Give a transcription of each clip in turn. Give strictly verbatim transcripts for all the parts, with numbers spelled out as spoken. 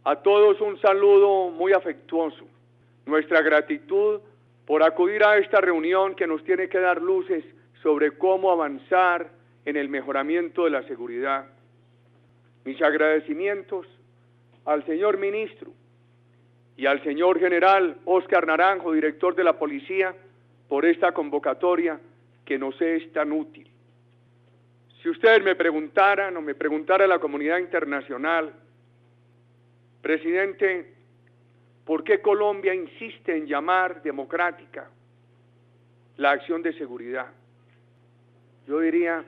A todos un saludo muy afectuoso. Nuestra gratitud por acudir a esta reunión que nos tiene que dar luces sobre cómo avanzar en el mejoramiento de la seguridad. Mis agradecimientos al señor ministro y al señor general Óscar Naranjo, director de la policía, por esta convocatoria que nos es tan útil. Si ustedes me preguntaran o me preguntara la comunidad internacional, presidente, ¿por qué Colombia insiste en llamar democrática la acción de seguridad? Yo diría,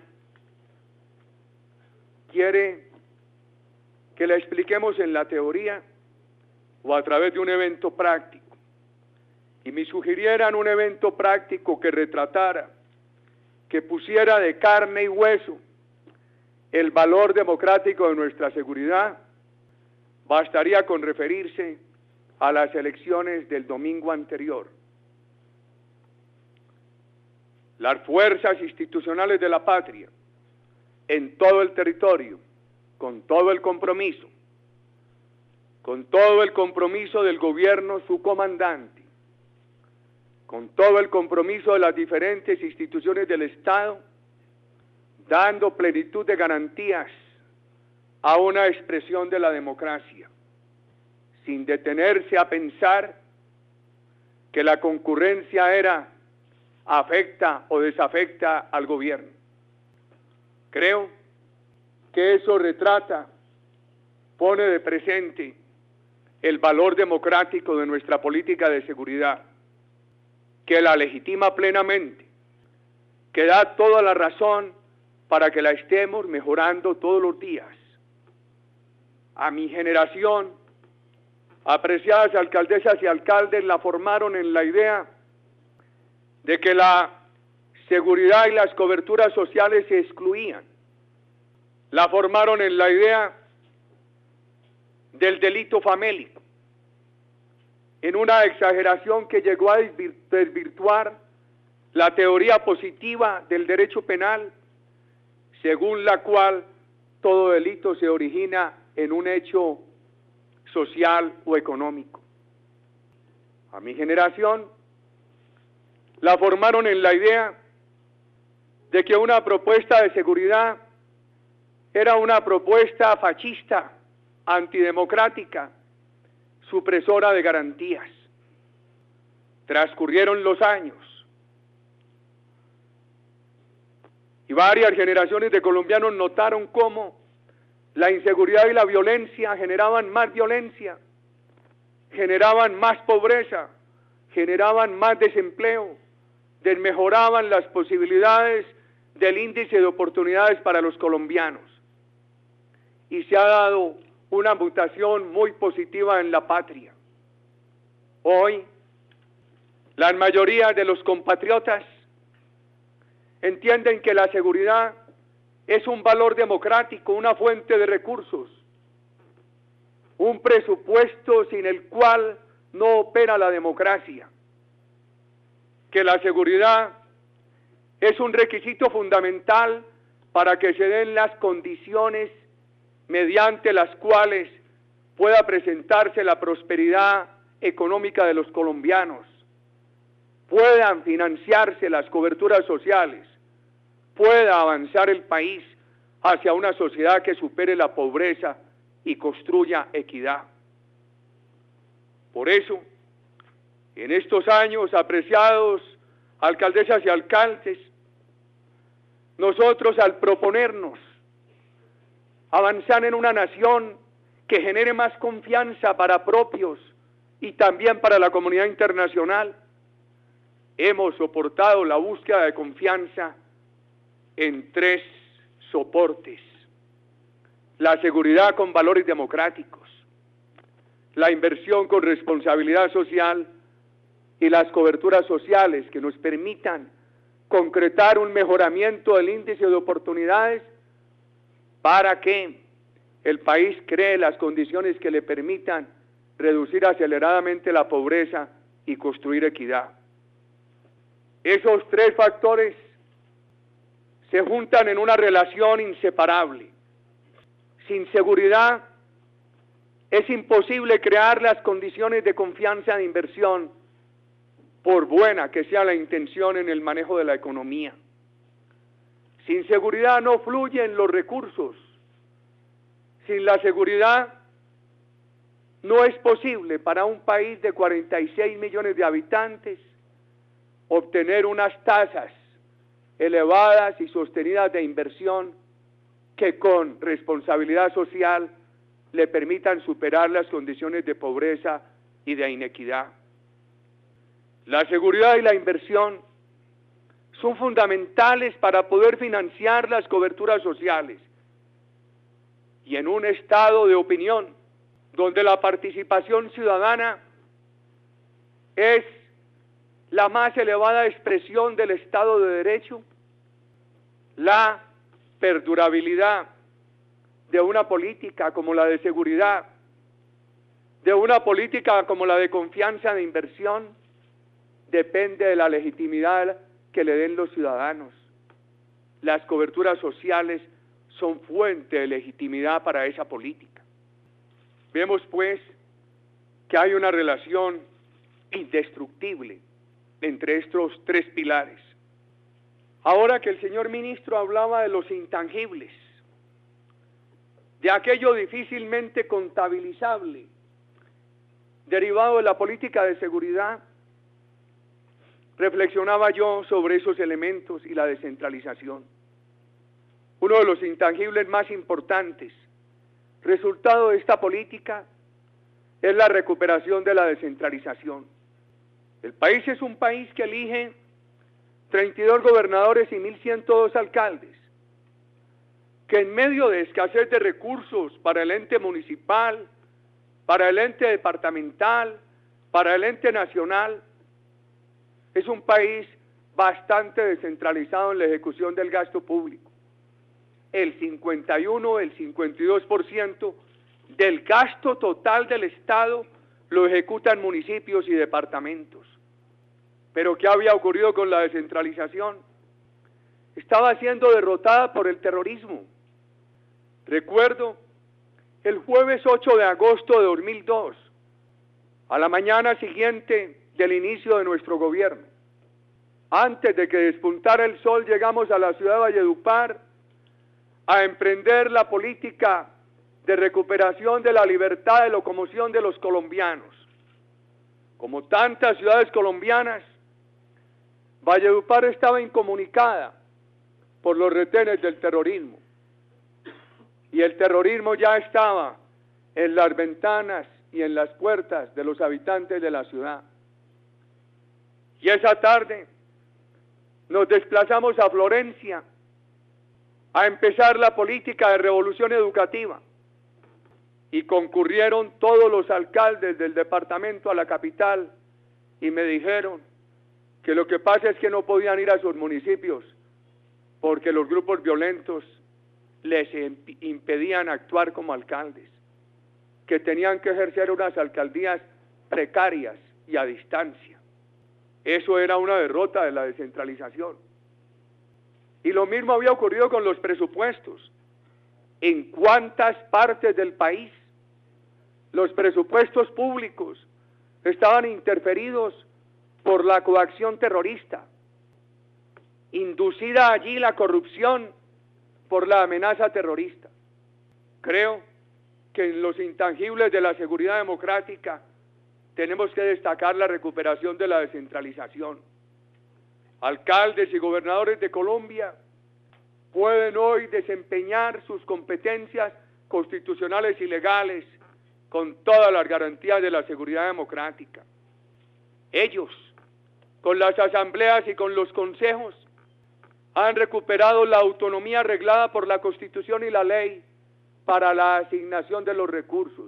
¿quiere que la expliquemos en la teoría o a través de un evento práctico? Y me sugirieran un evento práctico que retratara, que pusiera de carne y hueso el valor democrático de nuestra seguridad, bastaría con referirse a las elecciones del domingo anterior. Las fuerzas institucionales de la patria, en todo el territorio, con todo el compromiso, con todo el compromiso del gobierno, su comandante, con todo el compromiso de las diferentes instituciones del Estado, dando plenitud de garantías a una expresión de la democracia, sin detenerse a pensar que la concurrencia era afecta o desafecta al gobierno. Creo que eso retrata, pone de presente el valor democrático de nuestra política de seguridad, que la legitima plenamente, que da toda la razón para que la estemos mejorando todos los días. A mi generación, apreciadas alcaldesas y alcaldes, la formaron en la idea de que la seguridad y las coberturas sociales se excluían. La formaron en la idea del delito famélico, en una exageración que llegó a desvirtuar la teoría positiva del derecho penal, según la cual todo delito se origina en un hecho social o económico. A mi generación la formaron en la idea de que una propuesta de seguridad era una propuesta fascista, antidemocrática, supresora de garantías. Transcurrieron los años y varias generaciones de colombianos notaron cómo la inseguridad y la violencia generaban más violencia, generaban más pobreza, generaban más desempleo, desmejoraban las posibilidades del índice de oportunidades para los colombianos. Y se ha dado una mutación muy positiva en la patria. Hoy, la mayoría de los compatriotas entienden que la seguridad es un valor democrático, una fuente de recursos, un presupuesto sin el cual no opera la democracia, que la seguridad es un requisito fundamental para que se den las condiciones mediante las cuales pueda presentarse la prosperidad económica de los colombianos, puedan financiarse las coberturas sociales, pueda avanzar el país hacia una sociedad que supere la pobreza y construya equidad. Por eso, en estos años, apreciados alcaldesas y alcaldes, nosotros al proponernos avanzar en una nación que genere más confianza para propios y también para la comunidad internacional, hemos soportado la búsqueda de confianza en tres soportes: la seguridad con valores democráticos, la inversión con responsabilidad social y las coberturas sociales que nos permitan concretar un mejoramiento del índice de oportunidades para que el país cree las condiciones que le permitan reducir aceleradamente la pobreza y construir equidad. Esos tres factores se juntan en una relación inseparable. Sin seguridad, es imposible crear las condiciones de confianza de inversión, por buena que sea la intención en el manejo de la economía. Sin seguridad no fluyen los recursos. Sin la seguridad no es posible para un país de cuarenta y seis millones de habitantes obtener unas tasas elevadas y sostenidas de inversión que con responsabilidad social le permitan superar las condiciones de pobreza y de inequidad. La seguridad y la inversión son fundamentales para poder financiar las coberturas sociales. Y en un estado de opinión donde la participación ciudadana es la más elevada expresión del Estado de Derecho, la perdurabilidad de una política como la de seguridad, de una política como la de confianza de inversión, depende de la legitimidad que le den los ciudadanos. Las coberturas sociales son fuente de legitimidad para esa política. Vemos pues que hay una relación indestructible entre estos tres pilares. Ahora que el señor ministro hablaba de los intangibles, de aquello difícilmente contabilizable, derivado de la política de seguridad, reflexionaba yo sobre esos elementos y la descentralización. Uno de los intangibles más importantes, resultado de esta política, es la recuperación de la descentralización. El país es un país que elige treinta y dos gobernadores y mil ciento dos alcaldes, que en medio de escasez de recursos para el ente municipal, para el ente departamental, para el ente nacional, es un país bastante descentralizado en la ejecución del gasto público. El cincuenta y uno, el cincuenta y dos por ciento del gasto total del Estado lo ejecutan municipios y departamentos. Pero ¿qué había ocurrido con la descentralización? Estaba siendo derrotada por el terrorismo. Recuerdo el jueves ocho de agosto de dos mil dos, a la mañana siguiente del inicio de nuestro gobierno. Antes de que despuntara el sol, llegamos a la ciudad de Valledupar a emprender la política de recuperación de la libertad de locomoción de los colombianos. Como tantas ciudades colombianas, Valledupar estaba incomunicada por los retenes del terrorismo. Y el terrorismo ya estaba en las ventanas y en las puertas de los habitantes de la ciudad. Y esa tarde nos desplazamos a Florencia a empezar la política de revolución educativa. Y concurrieron todos los alcaldes del departamento a la capital y me dijeron que lo que pasa es que no podían ir a sus municipios porque los grupos violentos les impedían actuar como alcaldes, que tenían que ejercer unas alcaldías precarias y a distancia. Eso era una derrota de la descentralización. Y lo mismo había ocurrido con los presupuestos. ¿En cuántas partes del país los presupuestos públicos estaban interferidos por la coacción terrorista? Inducida allí la corrupción por la amenaza terrorista. Creo que en los intangibles de la seguridad democrática tenemos que destacar la recuperación de la descentralización. Alcaldes y gobernadores de Colombia pueden hoy desempeñar sus competencias constitucionales y legales con todas las garantías de la seguridad democrática. Ellos, con las asambleas y con los consejos, han recuperado la autonomía arreglada por la Constitución y la ley para la asignación de los recursos.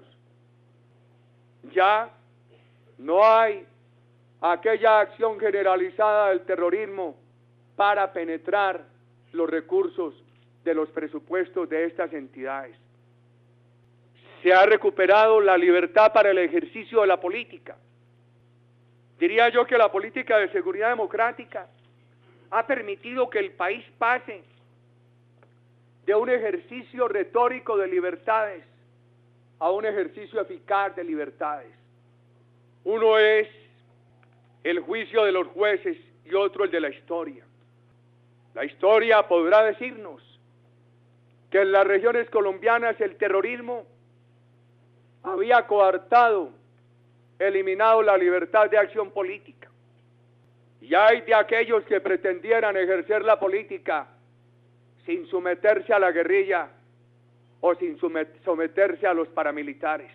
Ya no hay aquella acción generalizada del terrorismo para penetrar los recursos de los presupuestos de estas entidades. Se ha recuperado la libertad para el ejercicio de la política. Diría yo que la política de seguridad democrática ha permitido que el país pase de un ejercicio retórico de libertades a un ejercicio eficaz de libertades. Uno es el juicio de los jueces y otro el de la historia. La historia podrá decirnos que en las regiones colombianas el terrorismo había coartado, eliminado la libertad de acción política. Y hay de aquellos que pretendieran ejercer la política sin someterse a la guerrilla o sin someterse a los paramilitares.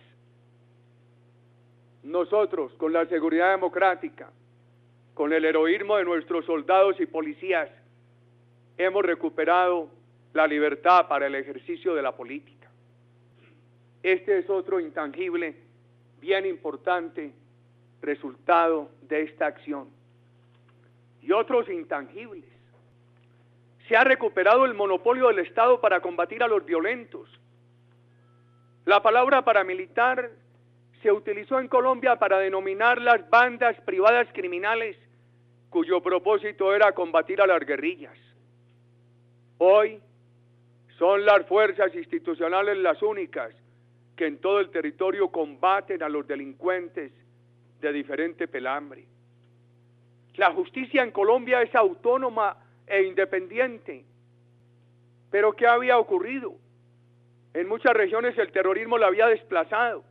Nosotros, con la seguridad democrática, con el heroísmo de nuestros soldados y policías, hemos recuperado la libertad para el ejercicio de la política. Este es otro intangible, bien importante, resultado de esta acción. Y otros intangibles. Se ha recuperado el monopolio del Estado para combatir a los violentos. La palabra paramilitar se utilizó en Colombia para denominar las bandas privadas criminales cuyo propósito era combatir a las guerrillas. Hoy son las fuerzas institucionales las únicas que en todo el territorio combaten a los delincuentes de diferente pelambre. La justicia en Colombia es autónoma e independiente. Pero ¿qué había ocurrido? En muchas regiones el terrorismo la había desplazado.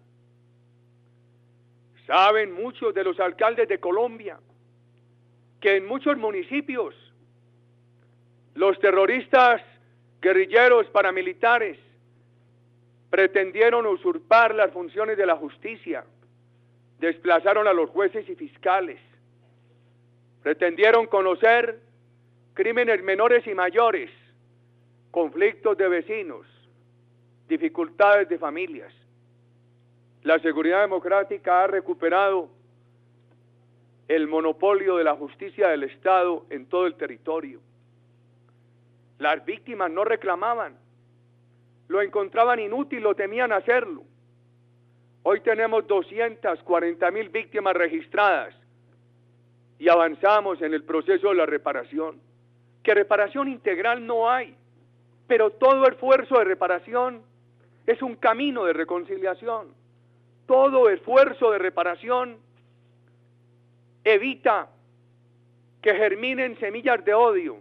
Saben muchos de los alcaldes de Colombia que en muchos municipios los terroristas guerrilleros paramilitares pretendieron usurpar las funciones de la justicia, desplazaron a los jueces y fiscales, pretendieron conocer crímenes menores y mayores, conflictos de vecinos, dificultades de familias. La seguridad democrática ha recuperado el monopolio de la justicia del Estado en todo el territorio. Las víctimas no reclamaban, lo encontraban inútil o temían hacerlo. Hoy tenemos doscientas cuarenta mil víctimas registradas y avanzamos en el proceso de la reparación. Que reparación integral no hay, pero todo esfuerzo de reparación es un camino de reconciliación. Todo esfuerzo de reparación evita que germinen semillas de odio,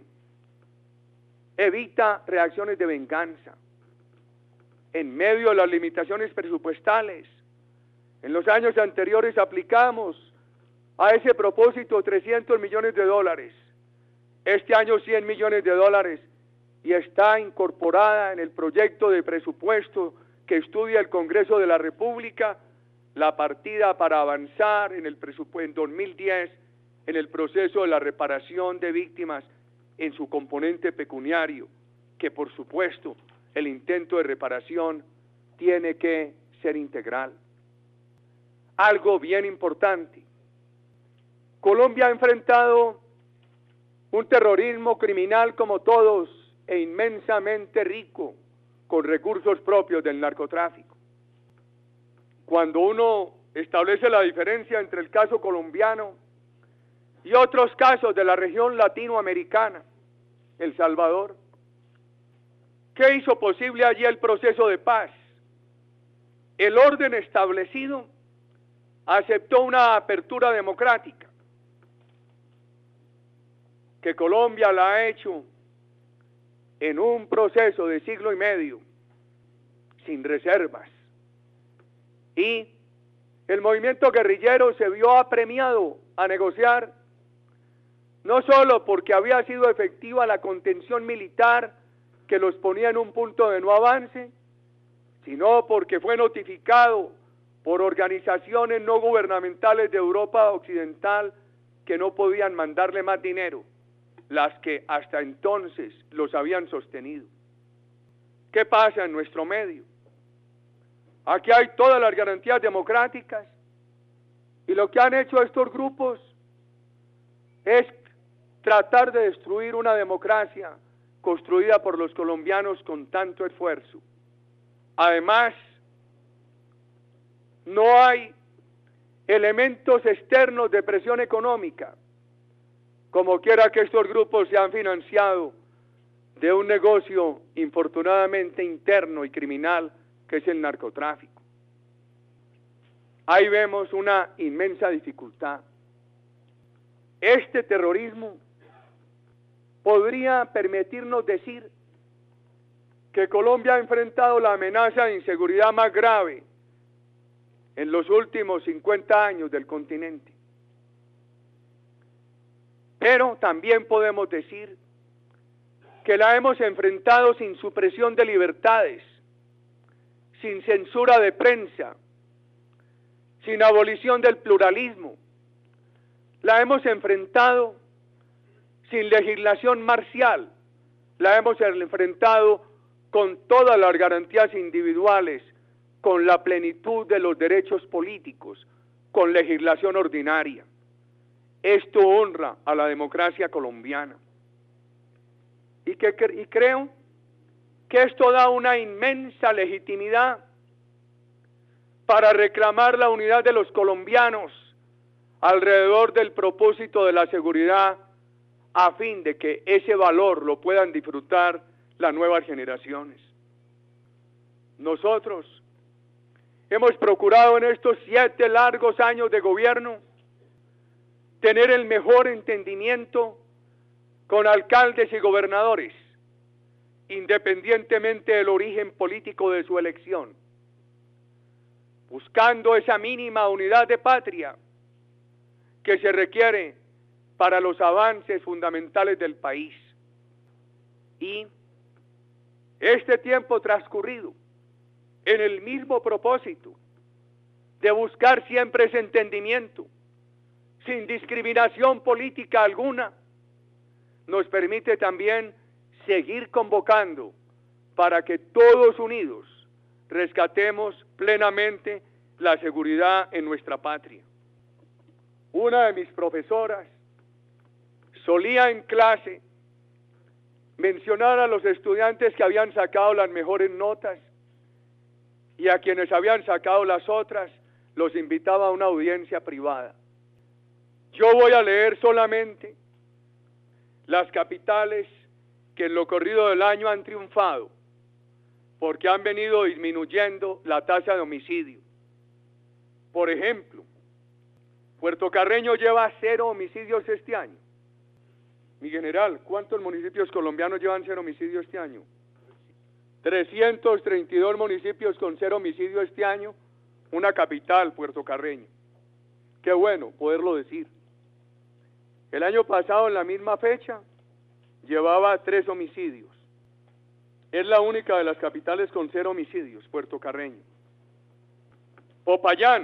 evita reacciones de venganza. En medio de las limitaciones presupuestales, en los años anteriores aplicamos a ese propósito trescientos millones de dólares, este año cien millones de dólares, y está incorporada en el proyecto de presupuesto que estudia el Congreso de la República la partida para avanzar en el presupuesto en dos mil diez en el proceso de la reparación de víctimas en su componente pecuniario, que por supuesto el intento de reparación tiene que ser integral. Algo bien importante, Colombia ha enfrentado un terrorismo criminal como todos e inmensamente rico, con recursos propios del narcotráfico. Cuando uno establece la diferencia entre el caso colombiano y otros casos de la región latinoamericana, El Salvador, ¿qué hizo posible allí el proceso de paz? El orden establecido aceptó una apertura democrática, que Colombia la ha hecho en un proceso de siglo y medio, sin reservas. Y el movimiento guerrillero se vio apremiado a negociar, no solo porque había sido efectiva la contención militar que los ponía en un punto de no avance, sino porque fue notificado por organizaciones no gubernamentales de Europa Occidental que no podían mandarle más dinero, las que hasta entonces los habían sostenido. ¿Qué pasa en nuestro medio? Aquí hay todas las garantías democráticas y lo que han hecho estos grupos es tratar de destruir una democracia construida por los colombianos con tanto esfuerzo. Además, no hay elementos externos de presión económica, como quiera que estos grupos se han financiado de un negocio infortunadamente interno y criminal que es el narcotráfico. ahí vemos una inmensa dificultad. Este terrorismo podría permitirnos decir que Colombia ha enfrentado la amenaza de inseguridad más grave en los últimos cincuenta años del continente. Pero también podemos decir que la hemos enfrentado sin supresión de libertades, sin censura de prensa, sin abolición del pluralismo. La hemos enfrentado sin legislación marcial, la hemos enfrentado con todas las garantías individuales, con la plenitud de los derechos políticos, con legislación ordinaria. Esto honra a la democracia colombiana. Y, que, y creo que esto da una inmensa legitimidad para reclamar la unidad de los colombianos alrededor del propósito de la seguridad, a fin de que ese valor lo puedan disfrutar las nuevas generaciones. Nosotros hemos procurado en estos siete largos años de gobierno tener el mejor entendimiento con alcaldes y gobernadores, independientemente del origen político de su elección, buscando esa mínima unidad de patria que se requiere para los avances fundamentales del país. Y este tiempo transcurrido en el mismo propósito de buscar siempre ese entendimiento, sin discriminación política alguna, nos permite también seguir convocando para que todos unidos rescatemos plenamente la seguridad en nuestra patria. Una de mis profesoras solía en clase mencionar a los estudiantes que habían sacado las mejores notas y a quienes habían sacado las otras los invitaba a una audiencia privada. Yo voy a leer solamente las capitales que en lo corrido del año han triunfado, porque han venido disminuyendo la tasa de homicidio. Por ejemplo, Puerto Carreño lleva cero homicidios este año. Mi general, ¿cuántos municipios colombianos llevan cero homicidio este año? trescientos treinta y dos municipios con cero homicidio este año, una capital, Puerto Carreño. Qué bueno poderlo decir. El año pasado, en la misma fecha, llevaba tres homicidios. Es la única de las capitales con cero homicidios, Puerto Carreño. Popayán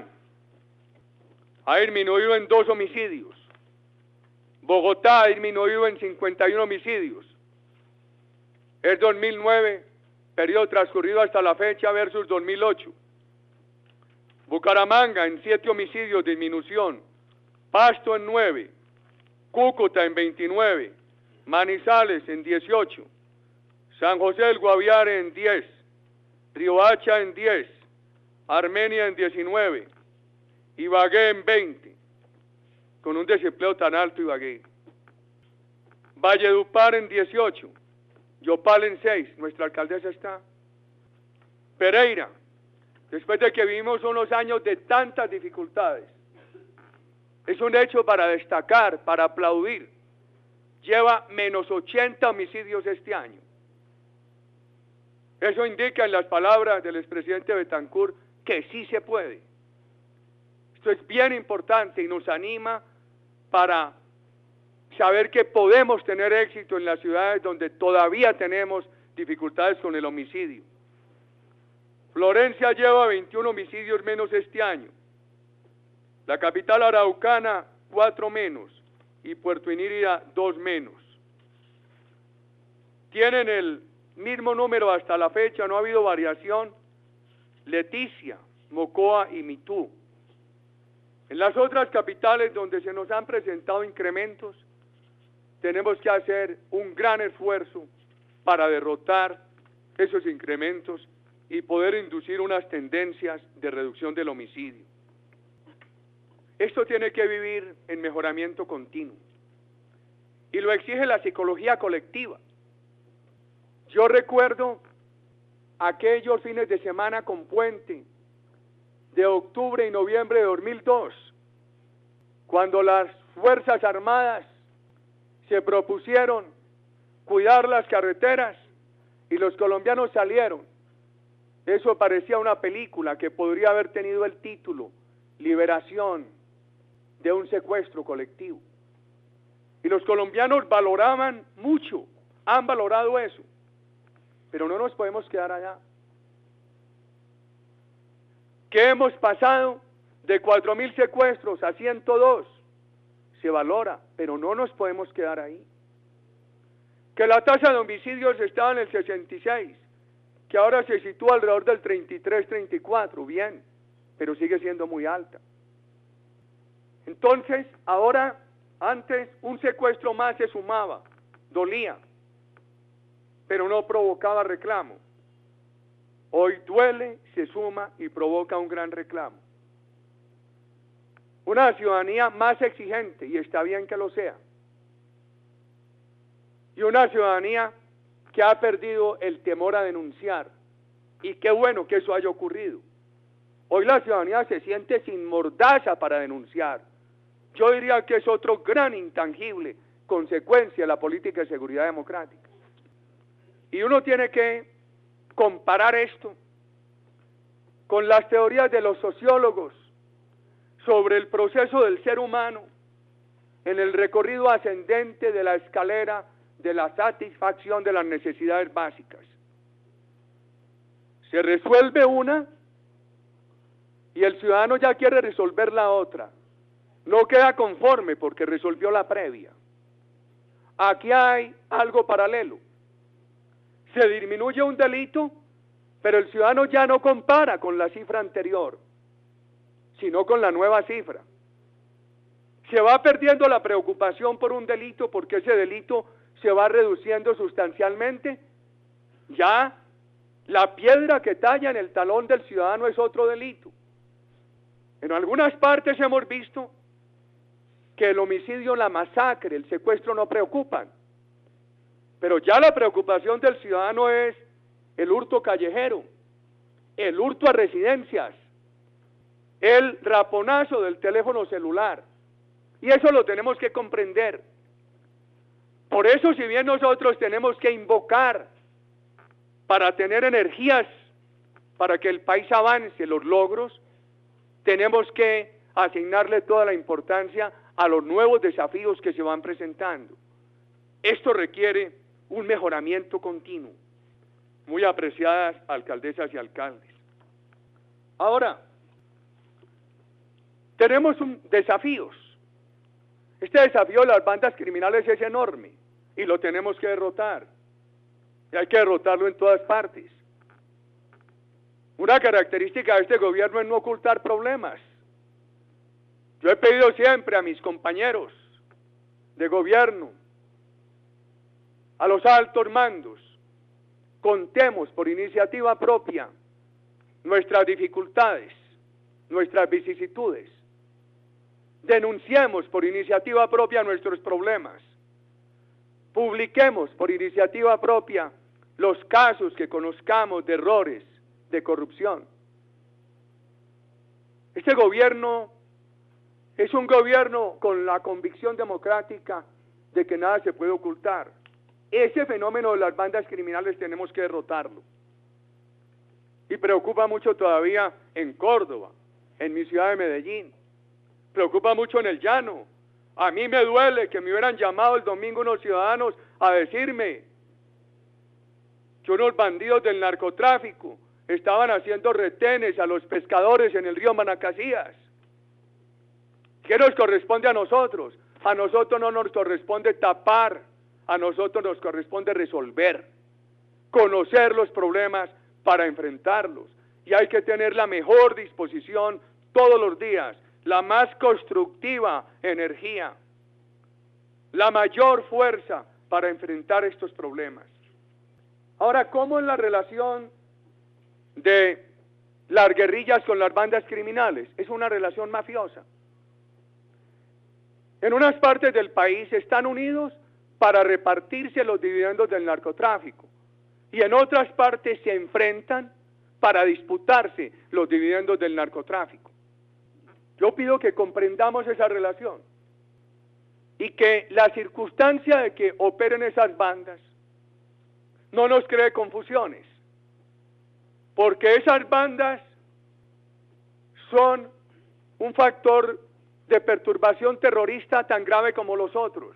ha disminuido en dos homicidios. Bogotá ha disminuido en cincuenta y uno homicidios. Es dos mil nueve, periodo transcurrido hasta la fecha, versus dos mil ocho. Bucaramanga en siete homicidios, disminución. Pasto en nueve. Cúcuta en veintinueve. Manizales en dieciocho. San José del Guaviare en diez. Riohacha en diez. Armenia en diecinueve. Ibagué en veinte. Con un desempleo tan alto Ibagué. Valledupar en dieciocho. Yopal en seis. Nuestra alcaldesa está. Pereira, después de que vivimos unos años de tantas dificultades, es un hecho para destacar, para aplaudir. Lleva menos ochenta homicidios este año. Eso indica en las palabras del expresidente Betancur que sí se puede. Esto es bien importante y nos anima para saber que podemos tener éxito en las ciudades donde todavía tenemos dificultades con el homicidio. Florencia lleva veintiún homicidios menos este año. La capital araucana, cuatro menos. Y Puerto Inírida, dos menos. Tienen el mismo número hasta la fecha, no ha habido variación. Leticia, Mocoa y Mitú. En las otras capitales donde se nos han presentado incrementos, tenemos que hacer un gran esfuerzo para derrotar esos incrementos y poder inducir unas tendencias de reducción del homicidio. Esto tiene que vivir en mejoramiento continuo y lo exige la psicología colectiva. Yo recuerdo aquellos fines de semana con puente de octubre y noviembre de dos mil dos, cuando las Fuerzas Armadas se propusieron cuidar las carreteras y los colombianos salieron. Eso parecía una película que podría haber tenido el título Liberación de un secuestro colectivo. Y los colombianos valoraban mucho, han valorado eso, pero no nos podemos quedar allá. ¿Qué hemos pasado? De cuatro mil secuestros a ciento dos, se valora, pero no nos podemos quedar ahí. Que la tasa de homicidios estaba en el sesenta y seis, que ahora se sitúa alrededor del treinta y tres, treinta y cuatro, bien, pero sigue siendo muy alta. Entonces, ahora, antes un secuestro más se sumaba, dolía, pero no provocaba reclamo. Hoy duele, se suma y provoca un gran reclamo. Una ciudadanía más exigente, y está bien que lo sea. Y una ciudadanía que ha perdido el temor a denunciar. Y qué bueno que eso haya ocurrido. Hoy la ciudadanía se siente sin mordaza para denunciar. Yo diría que es otro gran intangible, consecuencia de la política de seguridad democrática. Y uno tiene que comparar esto con las teorías de los sociólogos sobre el proceso del ser humano en el recorrido ascendente de la escalera de la satisfacción de las necesidades básicas. Se resuelve una y el ciudadano ya quiere resolver la otra. No queda conforme porque resolvió la previa. Aquí hay algo paralelo. Se disminuye un delito, pero el ciudadano ya no compara con la cifra anterior, sino con la nueva cifra. Se va perdiendo la preocupación por un delito porque ese delito se va reduciendo sustancialmente. Ya la piedra que talla en el talón del ciudadano es otro delito. En algunas partes hemos visto que el homicidio, la masacre, el secuestro no preocupan, pero ya la preocupación del ciudadano es el hurto callejero, el hurto a residencias, el raponazo del teléfono celular, y eso lo tenemos que comprender. Por eso, si bien nosotros tenemos que invocar para tener energías, para que el país avance los logros, tenemos que asignarle toda la importancia a los nuevos desafíos que se van presentando. Esto requiere un mejoramiento continuo. Muy apreciadas alcaldesas y alcaldes. Ahora, tenemos un desafíos. Este desafío de las bandas criminales es enorme y lo tenemos que derrotar. Y hay que derrotarlo en todas partes. Una característica de este gobierno es no ocultar problemas. Yo he pedido siempre a mis compañeros de gobierno, a los altos mandos, contemos por iniciativa propia nuestras dificultades, nuestras vicisitudes. Denunciemos por iniciativa propia nuestros problemas. Publiquemos por iniciativa propia los casos que conozcamos de errores, de corrupción. Este gobierno es un gobierno con la convicción democrática de que nada se puede ocultar. Ese fenómeno de las bandas criminales tenemos que derrotarlo. Y preocupa mucho todavía en Córdoba, en mi ciudad de Medellín. Preocupa mucho en el llano. A mí me duele que me hubieran llamado el domingo unos ciudadanos a decirme que unos bandidos del narcotráfico estaban haciendo retenes a los pescadores en el río Manacasías. ¿Qué nos corresponde a nosotros? A nosotros no nos corresponde tapar, a nosotros nos corresponde resolver, conocer los problemas para enfrentarlos. Y hay que tener la mejor disposición todos los días, la más constructiva energía, la mayor fuerza para enfrentar estos problemas. Ahora, ¿cómo es la relación de las guerrillas con las bandas criminales? Es una relación mafiosa. En unas partes del país están unidos para repartirse los dividendos del narcotráfico y en otras partes se enfrentan para disputarse los dividendos del narcotráfico. Yo pido que comprendamos esa relación y que la circunstancia de que operen esas bandas no nos cree confusiones, porque esas bandas son un factor de perturbación terrorista tan grave como los otros.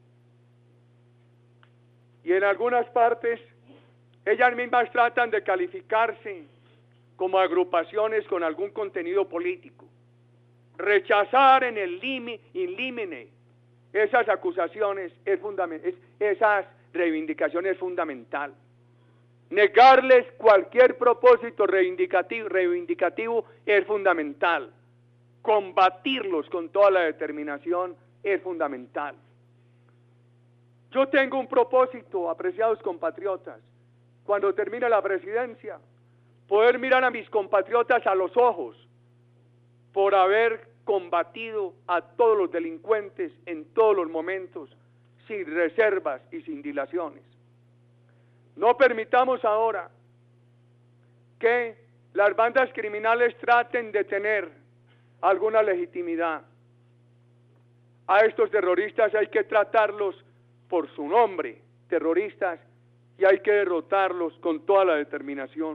Y en algunas partes, ellas mismas tratan de calificarse como agrupaciones con algún contenido político. Rechazar en el límite, in limine, esas acusaciones, es fundamental, esas reivindicaciones es fundamental. Negarles cualquier propósito reivindicativo, reivindicativo es fundamental. Combatirlos con toda la determinación es fundamental. Yo tengo un propósito, apreciados compatriotas, cuando termine la presidencia, poder mirar a mis compatriotas a los ojos por haber combatido a todos los delincuentes en todos los momentos, sin reservas y sin dilaciones. No permitamos ahora que las bandas criminales traten de tener alguna legitimidad. A estos terroristas hay que tratarlos por su nombre, terroristas, y hay que derrotarlos con toda la determinación.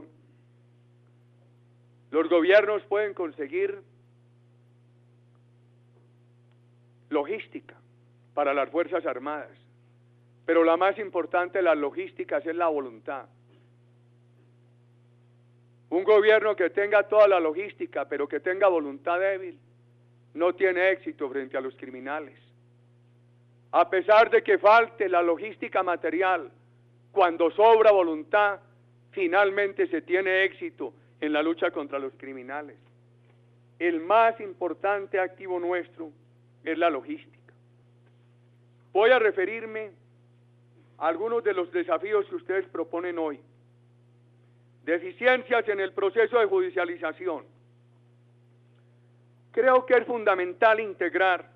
Los gobiernos pueden conseguir logística para las Fuerzas Armadas, pero la más importante de las logísticas es la voluntad. Un gobierno que tenga toda la logística, pero que tenga voluntad débil, no tiene éxito frente a los criminales. A pesar de que falte la logística material, cuando sobra voluntad, finalmente se tiene éxito en la lucha contra los criminales. El más importante activo nuestro es la logística. Voy a referirme a algunos de los desafíos que ustedes proponen hoy. Deficiencias en el proceso de judicialización. Creo que es fundamental integrar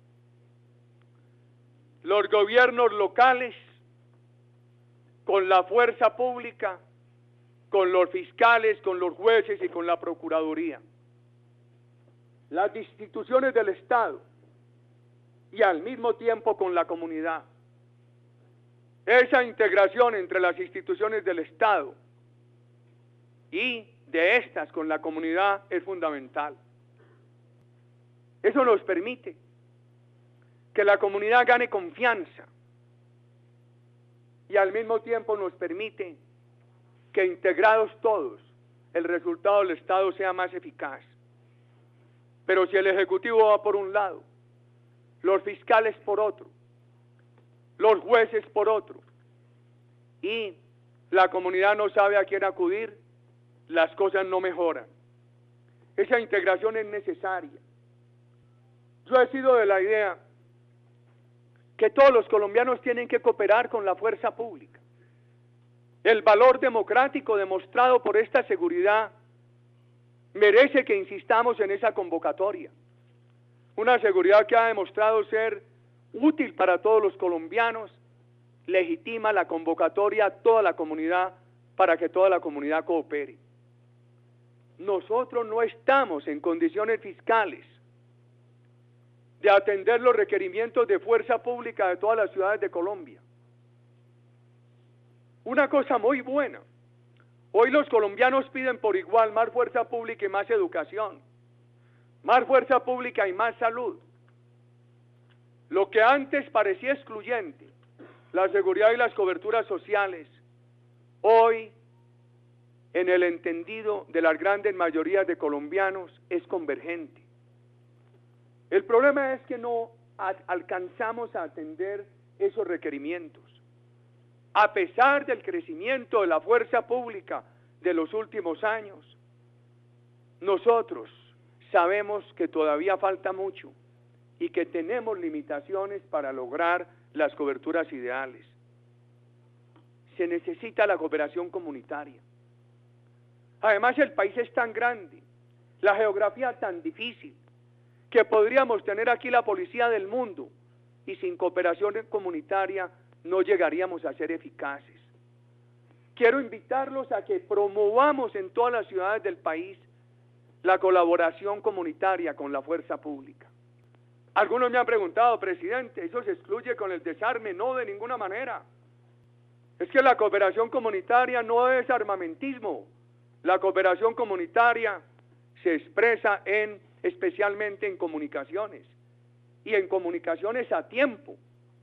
los gobiernos locales con la fuerza pública, con los fiscales, con los jueces y con la Procuraduría. Las instituciones del Estado y al mismo tiempo con la comunidad. Esa integración entre las instituciones del Estado y de estas con la comunidad es fundamental. Eso nos permite que la comunidad gane confianza y al mismo tiempo nos permite que integrados todos el resultado del Estado sea más eficaz. Pero si el Ejecutivo va por un lado, los fiscales por otro, los jueces por otro, y la comunidad no sabe a quién acudir, las cosas no mejoran. Esa integración es necesaria. Yo he sido de la idea que todos los colombianos tienen que cooperar con la fuerza pública. El valor democrático demostrado por esta seguridad merece que insistamos en esa convocatoria. Una seguridad que ha demostrado ser útil para todos los colombianos, legitima la convocatoria a toda la comunidad para que toda la comunidad coopere. Nosotros no estamos en condiciones fiscales de atender los requerimientos de fuerza pública de todas las ciudades de Colombia. Una cosa muy buena, hoy los colombianos piden por igual más fuerza pública y más educación, más fuerza pública y más salud. Lo que antes parecía excluyente, la seguridad y las coberturas sociales, hoy, en el entendido de las grandes mayorías de colombianos, es convergente. El problema es que no alcanzamos a atender esos requerimientos. A pesar del crecimiento de la fuerza pública de los últimos años, nosotros sabemos que todavía falta mucho y que tenemos limitaciones para lograr las coberturas ideales. Se necesita la cooperación comunitaria. Además, el país es tan grande, la geografía tan difícil, que podríamos tener aquí la policía del mundo y sin cooperación comunitaria no llegaríamos a ser eficaces. quiero invitarlos a que promovamos en todas las ciudades del país la colaboración comunitaria con la fuerza pública. Algunos me han preguntado, presidente, ¿eso se excluye con el desarme? No, de ninguna manera. Es que la cooperación comunitaria no es armamentismo. La cooperación comunitaria se expresa en, especialmente en comunicaciones, y en comunicaciones a tiempo,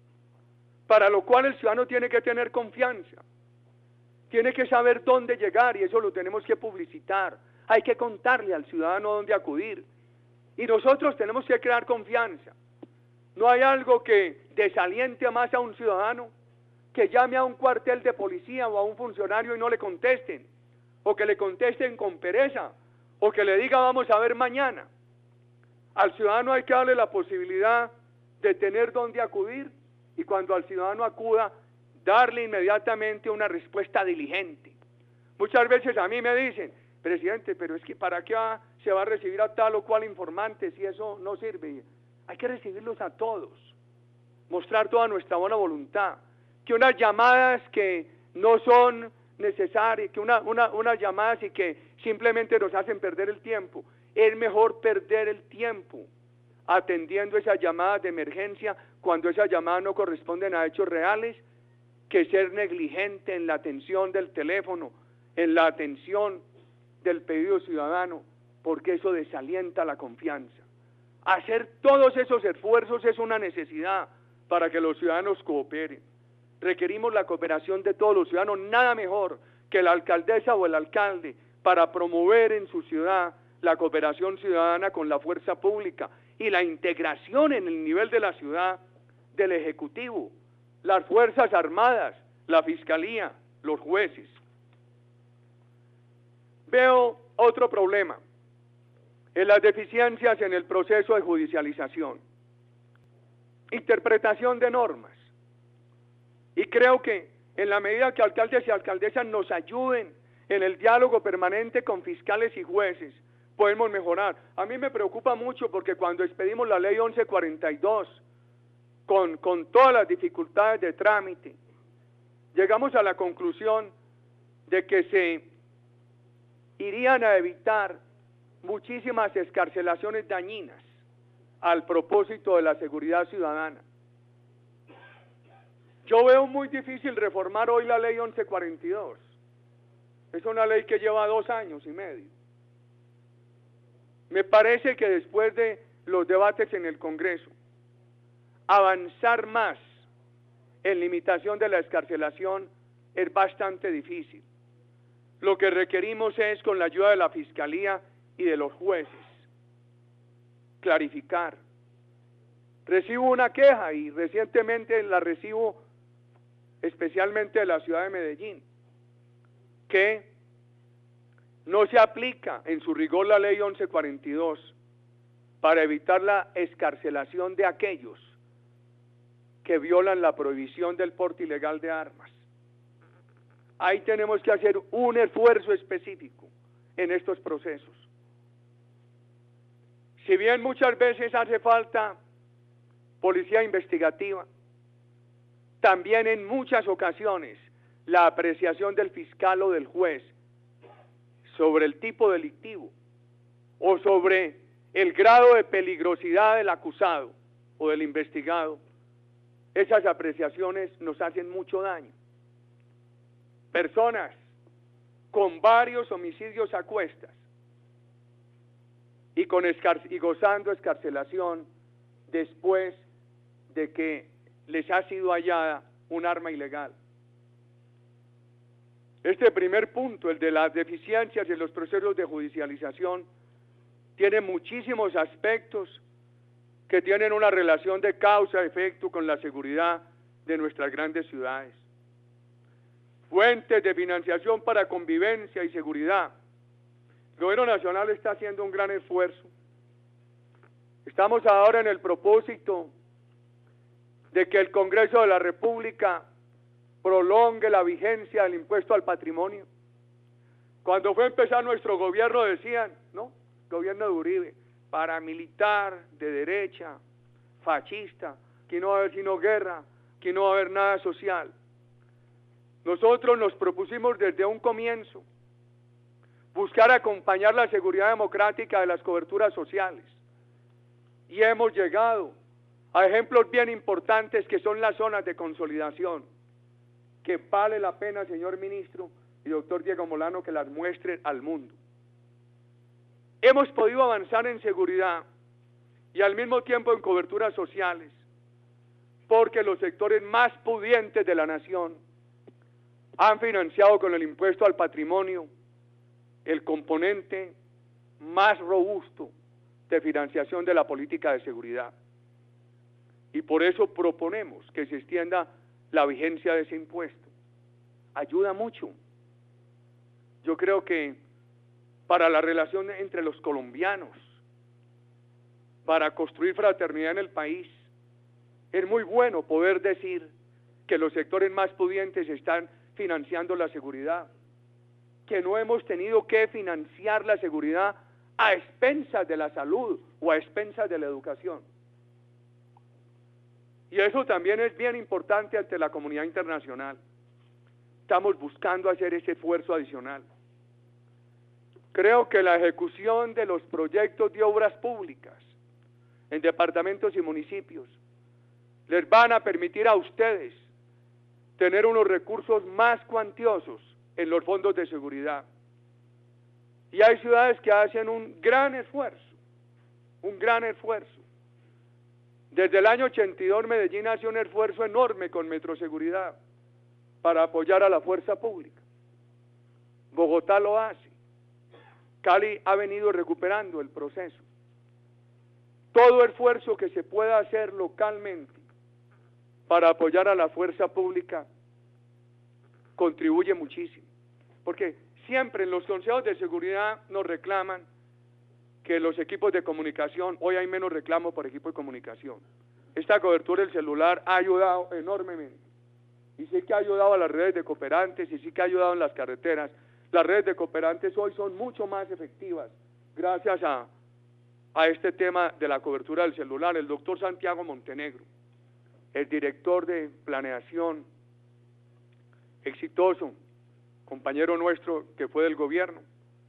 para lo cual el ciudadano tiene que tener confianza, tiene que saber dónde llegar, y eso lo tenemos que publicitar. Hay que contarle al ciudadano dónde acudir, y nosotros tenemos que crear confianza. No hay algo que desaliente más a un ciudadano que llame a un cuartel de policía o a un funcionario y no le contesten, o que le contesten con pereza, o que le diga vamos a ver mañana. Al ciudadano hay que darle la posibilidad de tener dónde acudir, y cuando al ciudadano acuda, darle inmediatamente una respuesta diligente. Muchas veces a mí me dicen, presidente, pero es que ¿para qué va, se va a recibir a tal o cual informante si eso no sirve? Hay que recibirlos a todos, mostrar toda nuestra buena voluntad, que unas llamadas que no son necesarias, que una, una, unas llamadas y que simplemente nos hacen perder el tiempo. Es mejor perder el tiempo atendiendo esas llamadas de emergencia cuando esas llamadas no corresponden a hechos reales, que ser negligente en la atención del teléfono, en la atención del pedido ciudadano, porque eso desalienta la confianza. Hacer todos esos esfuerzos es una necesidad para que los ciudadanos cooperen. Requerimos la cooperación de todos los ciudadanos, nada mejor que la alcaldesa o el alcalde para promover en su ciudad la cooperación ciudadana con la fuerza pública y la integración en el nivel de la ciudad del Ejecutivo, las Fuerzas Armadas, la Fiscalía, los jueces. Veo otro problema en las deficiencias en el proceso de judicialización, interpretación de normas, y creo que en la medida que alcaldes y alcaldesas nos ayuden en el diálogo permanente con fiscales y jueces, podemos mejorar. A mí me preocupa mucho porque cuando expedimos la ley once cuarenta y dos, con, con todas las dificultades de trámite, llegamos a la conclusión de que se irían a evitar muchísimas excarcelaciones dañinas al propósito de la seguridad ciudadana. Yo veo muy difícil reformar hoy la ley once cuarenta y dos. Es una ley que lleva dos años y medio. Me parece que después de los debates en el Congreso, avanzar más en limitación de la excarcelación es bastante difícil. Lo que requerimos es, con la ayuda de la Fiscalía y de los jueces, clarificar. Recibo una queja, y recientemente la recibo especialmente de la ciudad de Medellín, que no se aplica en su rigor la ley once cuarenta y dos para evitar la excarcelación de aquellos que violan la prohibición del porte ilegal de armas. Ahí tenemos que hacer un esfuerzo específico en estos procesos. Si bien muchas veces hace falta policía investigativa, también en muchas ocasiones la apreciación del fiscal o del juez sobre el tipo delictivo o sobre el grado de peligrosidad del acusado o del investigado, esas apreciaciones nos hacen mucho daño. Personas con varios homicidios a cuestas y, con y gozando excarcelación después de que les ha sido hallada un arma ilegal. Este primer punto, el de las deficiencias en los procesos de judicialización, tiene muchísimos aspectos que tienen una relación de causa-efecto con la seguridad de nuestras grandes ciudades. Fuentes de financiación para convivencia y seguridad. El gobierno nacional está haciendo un gran esfuerzo. Estamos ahora en el propósito de que el Congreso de la República prolongue la vigencia del impuesto al patrimonio. Cuando fue a empezar nuestro gobierno decían, ¿no? Gobierno de Uribe, paramilitar, de derecha, fascista, que no va a haber sino guerra, que no va a haber nada social. Nosotros nos propusimos desde un comienzo buscar acompañar la seguridad democrática de las coberturas sociales. Y hemos llegado a ejemplos bien importantes que son las zonas de consolidación, que vale la pena, señor ministro y doctor Diego Molano, que las muestren al mundo. Hemos podido avanzar en seguridad y al mismo tiempo en coberturas sociales, porque los sectores más pudientes de la nación han financiado con el impuesto al patrimonio el componente más robusto de financiación de la política de seguridad. Y por eso proponemos que se extienda la vigencia de ese impuesto. Ayuda mucho. Yo creo que para la relación entre los colombianos, para construir fraternidad en el país, es muy bueno poder decir que los sectores más pudientes están financiando la seguridad, que no hemos tenido que financiar la seguridad a expensas de la salud o a expensas de la educación. Y eso también es bien importante ante la comunidad internacional. Estamos buscando hacer ese esfuerzo adicional. Creo que la ejecución de los proyectos de obras públicas en departamentos y municipios les van a permitir a ustedes tener unos recursos más cuantiosos en los fondos de seguridad. Y hay ciudades que hacen un gran esfuerzo, un gran esfuerzo. Desde el año ochenta y dos Medellín hace un esfuerzo enorme con Metroseguridad para apoyar a la fuerza pública. Bogotá lo hace. Cali ha venido recuperando el proceso. Todo esfuerzo que se pueda hacer localmente para apoyar a la fuerza pública contribuye muchísimo. Porque siempre en los consejos de seguridad nos reclaman que los equipos de comunicación, hoy hay menos reclamo por equipo de comunicación. Esta cobertura del celular ha ayudado enormemente. Y sí que ha ayudado a las redes de cooperantes y sí que ha ayudado en las carreteras. Las redes de cooperantes hoy son mucho más efectivas gracias a, a este tema de la cobertura del celular. El doctor Santiago Montenegro, el director de planeación exitoso, compañero nuestro que fue del gobierno,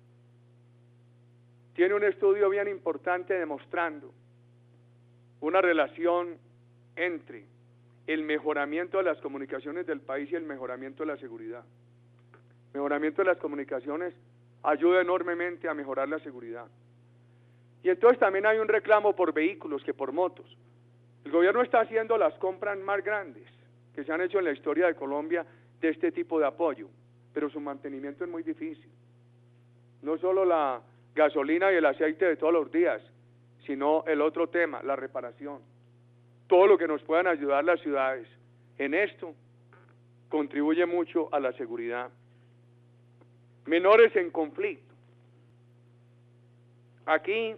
tiene un estudio bien importante demostrando una relación entre el mejoramiento de las comunicaciones del país y el mejoramiento de la seguridad. Mejoramiento de las comunicaciones ayuda enormemente a mejorar la seguridad. Y entonces también hay un reclamo por vehículos que por motos. El gobierno está haciendo las compras más grandes que se han hecho en la historia de Colombia de este tipo de apoyo, pero su mantenimiento es muy difícil. No solo la gasolina y el aceite de todos los días, sino el otro tema, la reparación. Todo lo que nos puedan ayudar las ciudades en esto contribuye mucho a la seguridad. Menores en conflicto. Aquí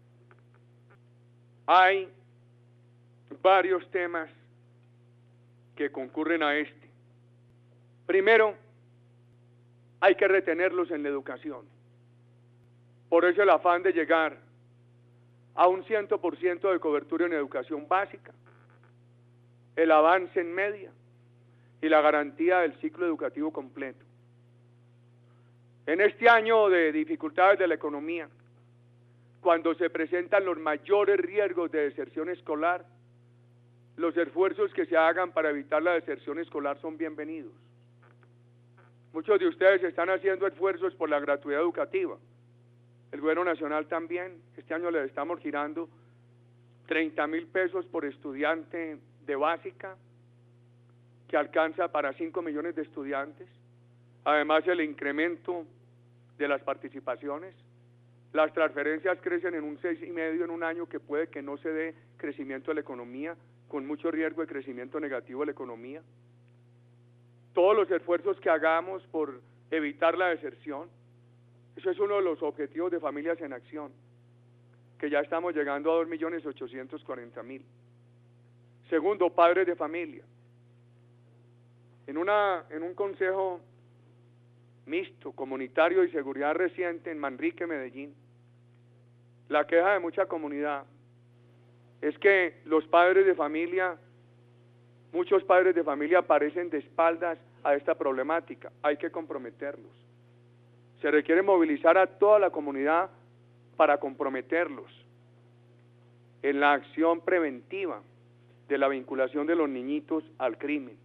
hay varios temas que concurren a este. Primero, hay que retenerlos en la educación. Por eso el afán de llegar a un cien por ciento de cobertura en educación básica, el avance en media y la garantía del ciclo educativo completo. En este año de dificultades de la economía, cuando se presentan los mayores riesgos de deserción escolar, los esfuerzos que se hagan para evitar la deserción escolar son bienvenidos. Muchos de ustedes están haciendo esfuerzos por la gratuidad educativa. El gobierno nacional también. Este año les estamos girando treinta mil pesos por estudiante de básica, que alcanza para cinco millones de estudiantes. Además, el incremento de las participaciones. Las transferencias crecen en un seis y medio en un año que puede que no se dé crecimiento de la economía, con mucho riesgo de crecimiento negativo de la economía. Todos los esfuerzos que hagamos por evitar la deserción, eso es uno de los objetivos de Familias en Acción, que ya estamos llegando a dos millones ochocientos cuarenta mil. Segundo, padres de familia. En, una, en un consejo mixto, comunitario y seguridad reciente en Manrique, Medellín, la queja de mucha comunidad es que los padres de familia, muchos padres de familia aparecen de espaldas a esta problemática, hay que comprometerlos. Se requiere movilizar a toda la comunidad para comprometerlos en la acción preventiva de la vinculación de los niñitos al crimen.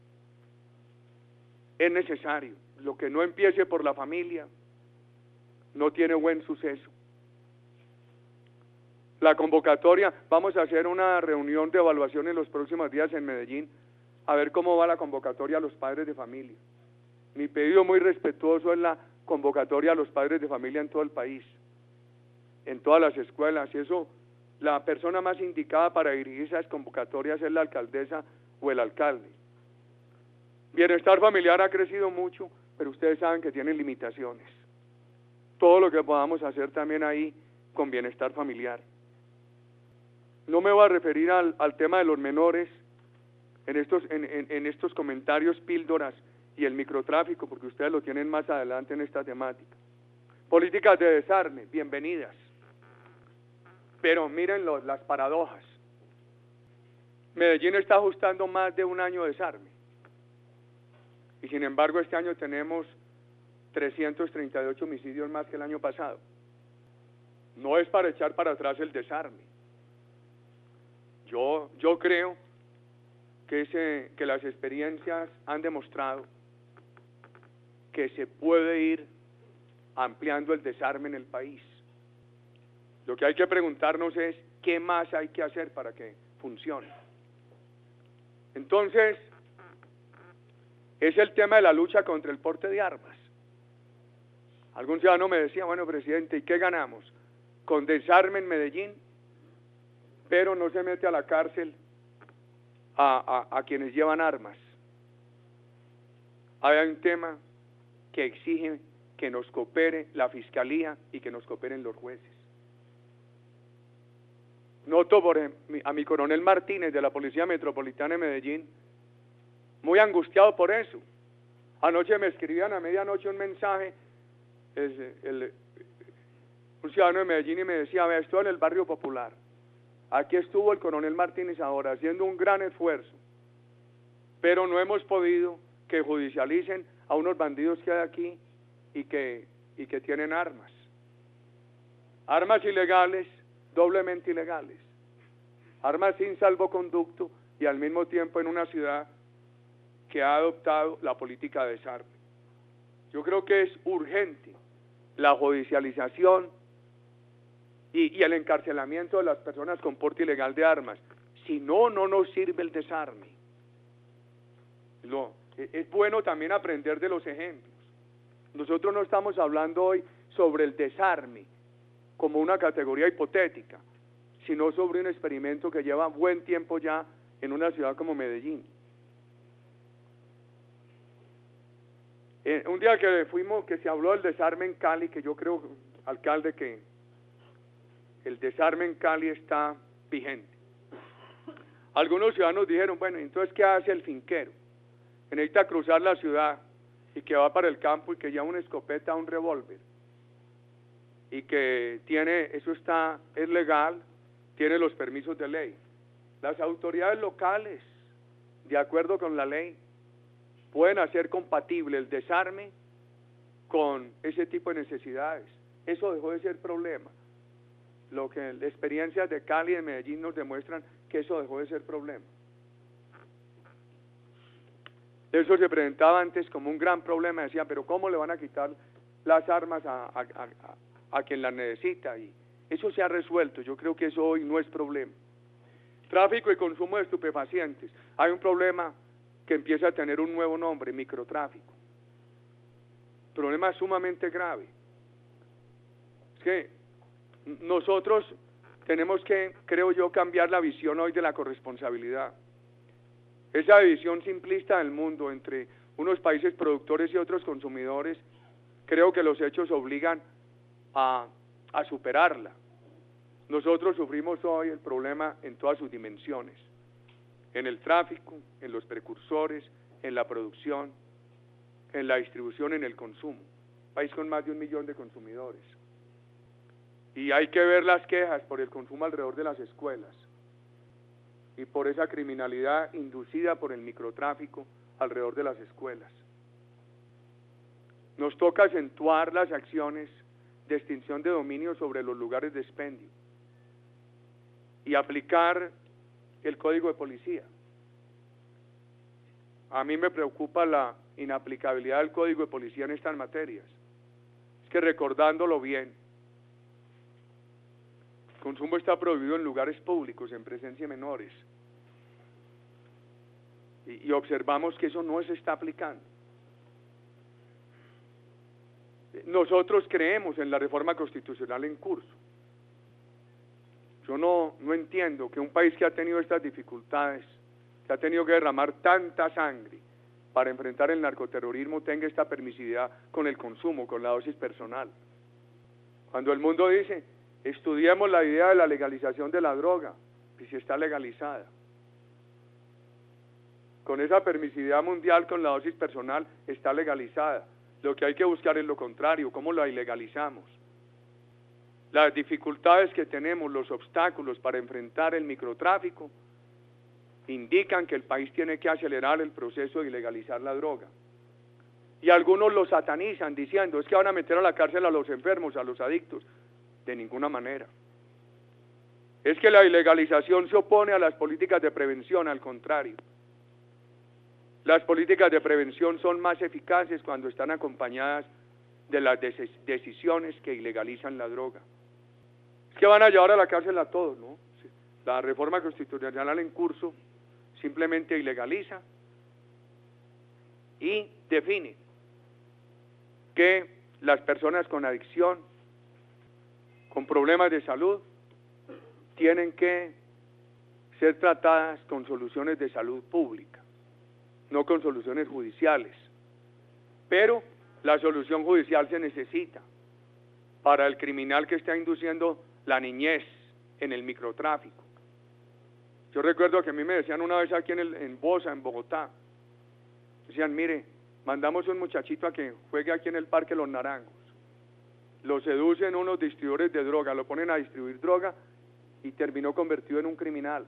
Es necesario. Lo que no empiece por la familia no tiene buen suceso. La convocatoria, vamos a hacer una reunión de evaluación en los próximos días en Medellín, a ver cómo va la convocatoria a los padres de familia. Mi pedido muy respetuoso es la convocatoria a los padres de familia en todo el país, en todas las escuelas, y eso, la persona más indicada para dirigir esas convocatorias es la alcaldesa o el alcalde. Bienestar familiar ha crecido mucho, pero ustedes saben que tiene limitaciones. Todo lo que podamos hacer también ahí con bienestar familiar. No me voy a referir al, al tema de los menores en estos, en, en, en estos comentarios píldoras y el microtráfico, porque ustedes lo tienen más adelante en esta temática. Políticas de desarme, bienvenidas. Pero miren los, las paradojas. Medellín está ajustando más de un año de desarme. Y sin embargo este año tenemos trescientos treinta y ocho homicidios más que el año pasado. No es para echar para atrás el desarme. Yo, yo creo que, ese, que las experiencias han demostrado que se puede ir ampliando el desarme en el país. Lo que hay que preguntarnos es qué más hay que hacer para que funcione. Entonces, es el tema de la lucha contra el porte de armas. Algún ciudadano me decía, bueno, presidente, ¿y qué ganamos? Con desarme en Medellín, pero no se mete a la cárcel a, a, a quienes llevan armas. Hay un tema que exige que nos coopere la Fiscalía y que nos cooperen los jueces. Noto por, a mi coronel Martínez de la Policía Metropolitana de Medellín muy angustiado por eso. Anoche me escribían a medianoche un mensaje, es, el, un ciudadano de Medellín, y me decía, vea, estoy en el barrio Popular. Aquí estuvo el coronel Martínez ahora haciendo un gran esfuerzo, pero no hemos podido que judicialicen a unos bandidos que hay aquí y que, y que tienen armas. Armas ilegales, doblemente ilegales. Armas sin salvoconducto y al mismo tiempo en una ciudad que ha adoptado la política de desarme. Yo creo que es urgente la judicialización y, y el encarcelamiento de las personas con porte ilegal de armas. Si no, no nos sirve el desarme. No, es bueno también aprender de los ejemplos. Nosotros no estamos hablando hoy sobre el desarme como una categoría hipotética, sino sobre un experimento que lleva buen tiempo ya en una ciudad como Medellín. Eh, un día que fuimos, que se habló del desarme en Cali, que yo creo, alcalde, que el desarme en Cali está vigente. Algunos ciudadanos dijeron, bueno, entonces, ¿qué hace el finquero? Que necesita cruzar la ciudad y que va para el campo y que lleva una escopeta, un revólver. Y que tiene, eso está, es legal, tiene los permisos de ley. Las autoridades locales, de acuerdo con la ley, pueden hacer compatible el desarme con ese tipo de necesidades. Eso dejó de ser problema. Lo que las experiencias de Cali y de Medellín nos demuestran que eso dejó de ser problema. Eso se presentaba antes como un gran problema, decían, pero ¿cómo le van a quitar las armas a, a, a, a quien las necesita? Y eso se ha resuelto, yo creo que eso hoy no es problema. Tráfico y consumo de estupefacientes. Hay un problema que empieza a tener un nuevo nombre, microtráfico. Problema sumamente grave. Es que nosotros tenemos que, creo yo, cambiar la visión hoy de la corresponsabilidad. Esa división simplista del mundo entre unos países productores y otros consumidores, creo que los hechos obligan a, a superarla. Nosotros sufrimos hoy el problema en todas sus dimensiones, en el tráfico, en los precursores, en la producción, en la distribución, en el consumo. País con más de un millón de consumidores. Y hay que ver las quejas por el consumo alrededor de las escuelas y por esa criminalidad inducida por el microtráfico alrededor de las escuelas. Nos toca acentuar las acciones de extinción de dominio sobre los lugares de expendio y aplicar el Código de Policía. A mí me preocupa la inaplicabilidad del Código de Policía en estas materias. Es que recordándolo bien, el consumo está prohibido en lugares públicos, en presencia de menores. Y, y observamos que eso no se está aplicando. Nosotros creemos en la reforma constitucional en curso. Yo no, no entiendo que un país que ha tenido estas dificultades, que ha tenido que derramar tanta sangre para enfrentar el narcoterrorismo, tenga esta permisividad con el consumo, con la dosis personal. Cuando el mundo dice, estudiemos la idea de la legalización de la droga, y si está legalizada. Con esa permisividad mundial con la dosis personal está legalizada. Lo que hay que buscar es lo contrario, ¿cómo la ilegalizamos? Las dificultades que tenemos, los obstáculos para enfrentar el microtráfico, indican que el país tiene que acelerar el proceso de ilegalizar la droga. Y algunos lo satanizan diciendo, es que van a meter a la cárcel a los enfermos, a los adictos. De ninguna manera. Es que la ilegalización se opone a las políticas de prevención, al contrario. Las políticas de prevención son más eficaces cuando están acompañadas de las decisiones que ilegalizan la droga. Es que van a llevar a la cárcel a todos, ¿no? La reforma constitucional en curso simplemente ilegaliza y define que las personas con adicción, con problemas de salud, tienen que ser tratadas con soluciones de salud pública, no con soluciones judiciales. Pero la solución judicial se necesita para el criminal que está induciendo la niñez en el microtráfico. Yo recuerdo que a mí me decían una vez aquí en, el, en Bosa, en Bogotá, decían, mire, mandamos un muchachito a que juegue aquí en el Parque Los Naranjos, lo seducen unos distribuidores de droga, lo ponen a distribuir droga y terminó convertido en un criminal.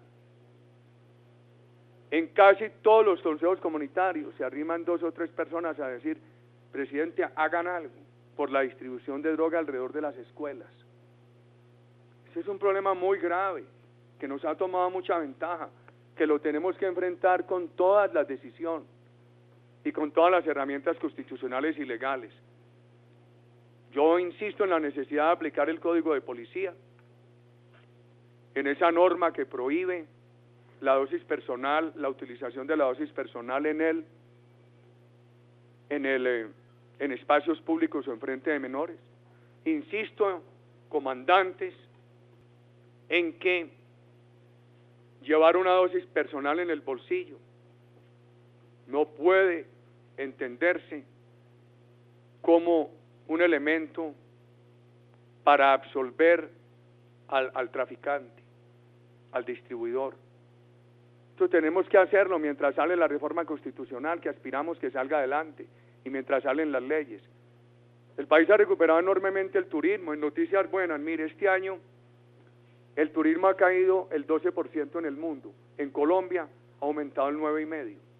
En casi todos los consejos comunitarios se arriman dos o tres personas a decir, presidente, hagan algo por la distribución de droga alrededor de las escuelas. Ese es un problema muy grave, que nos ha tomado mucha ventaja, que lo tenemos que enfrentar con todas las decisiones y con todas las herramientas constitucionales y legales. Yo insisto en la necesidad de aplicar el Código de Policía, en esa norma que prohíbe la dosis personal, la utilización de la dosis personal en él, en, el, eh, en espacios públicos o en frente de menores. Insisto, comandantes, en que llevar una dosis personal en el bolsillo no puede entenderse como un elemento para absolver al, al traficante, al distribuidor. Entonces tenemos que hacerlo mientras sale la reforma constitucional, que aspiramos que salga adelante, y mientras salen las leyes. El país ha recuperado enormemente el turismo. En noticias buenas, mire, este año el turismo ha caído el doce por ciento en el mundo. En Colombia ha aumentado el nueve coma cinco por ciento.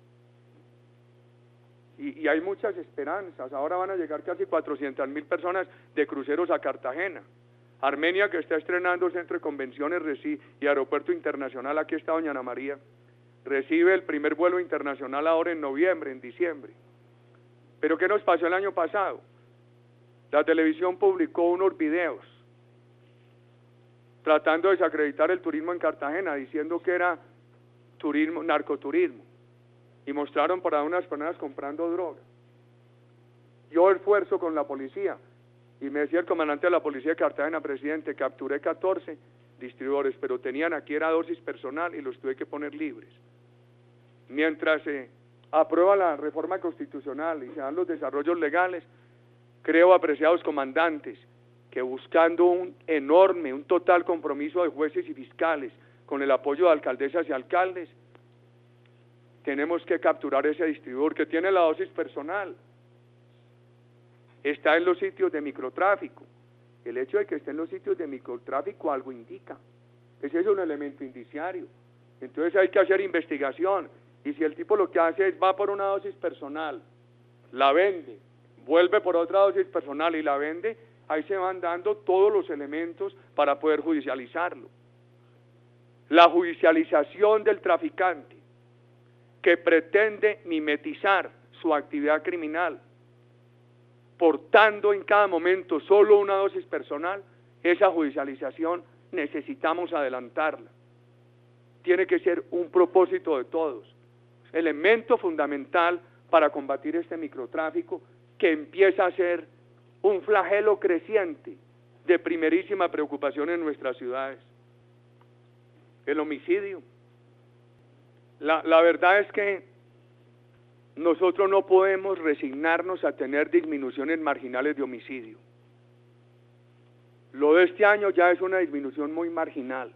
Y, y hay muchas esperanzas. Ahora van a llegar casi cuatrocientas mil personas de cruceros a Cartagena. Armenia, que está estrenando centro de convenciones y aeropuerto internacional, aquí está doña Ana María, recibe el primer vuelo internacional ahora en noviembre, en diciembre. ¿Pero qué nos pasó el año pasado? La televisión publicó unos videos tratando de desacreditar el turismo en Cartagena, diciendo que era turismo, narcoturismo, y mostraron para unas personas comprando droga. Yo esfuerzo con la policía, y me decía el comandante de la policía de Cartagena, presidente, capturé catorce distribuidores, pero tenían aquí era dosis personal y los tuve que poner libres. Mientras se aprueba la reforma constitucional y se dan los desarrollos legales, creo, apreciados comandantes, que buscando un enorme, un total compromiso de jueces y fiscales, con el apoyo de alcaldesas y alcaldes, tenemos que capturar ese distribuidor que tiene la dosis personal. Está en los sitios de microtráfico. El hecho de que esté en los sitios de microtráfico algo indica. Ese es un elemento indiciario. Entonces hay que hacer investigación Y si el tipo lo que hace es va por una dosis personal, la vende, vuelve por otra dosis personal y la vende, ahí se van dando todos los elementos para poder judicializarlo. La judicialización del traficante que pretende mimetizar su actividad criminal, portando en cada momento solo una dosis personal, esa judicialización necesitamos adelantarla. Tiene que ser un propósito de todos, elemento fundamental para combatir este microtráfico que empieza a ser un flagelo creciente de primerísima preocupación en nuestras ciudades. El homicidio. La, la verdad es que nosotros no podemos resignarnos a tener disminuciones marginales de homicidio. Lo de este año ya es una disminución muy marginal.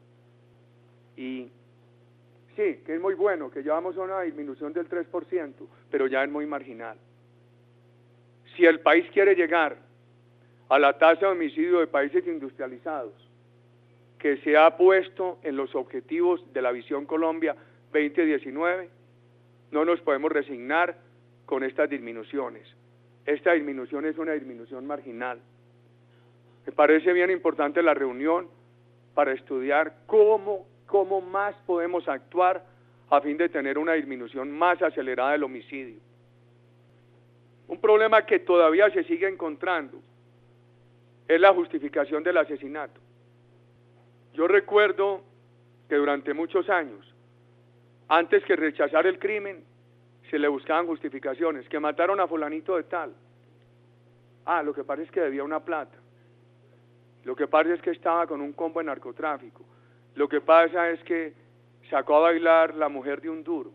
Y sí, que es muy bueno, que llevamos una disminución del tres por ciento, pero ya es muy marginal. Si el país quiere llegar a la tasa de homicidio de países industrializados, que se ha puesto en los objetivos de la Visión Colombia veinte diecinueve, no nos podemos resignar con estas disminuciones. Esta disminución es una disminución marginal. Me parece bien importante la reunión para estudiar cómo, cómo más podemos actuar a fin de tener una disminución más acelerada del homicidio. Un problema que todavía se sigue encontrando es la justificación del asesinato. Yo recuerdo que durante muchos años, antes que rechazar el crimen, se le buscaban justificaciones, que mataron a fulanito de tal. Ah, lo que pasa es que debía una plata. Lo que pasa es que estaba con un combo de narcotráfico. Lo que pasa es que sacó a bailar la mujer de un duro.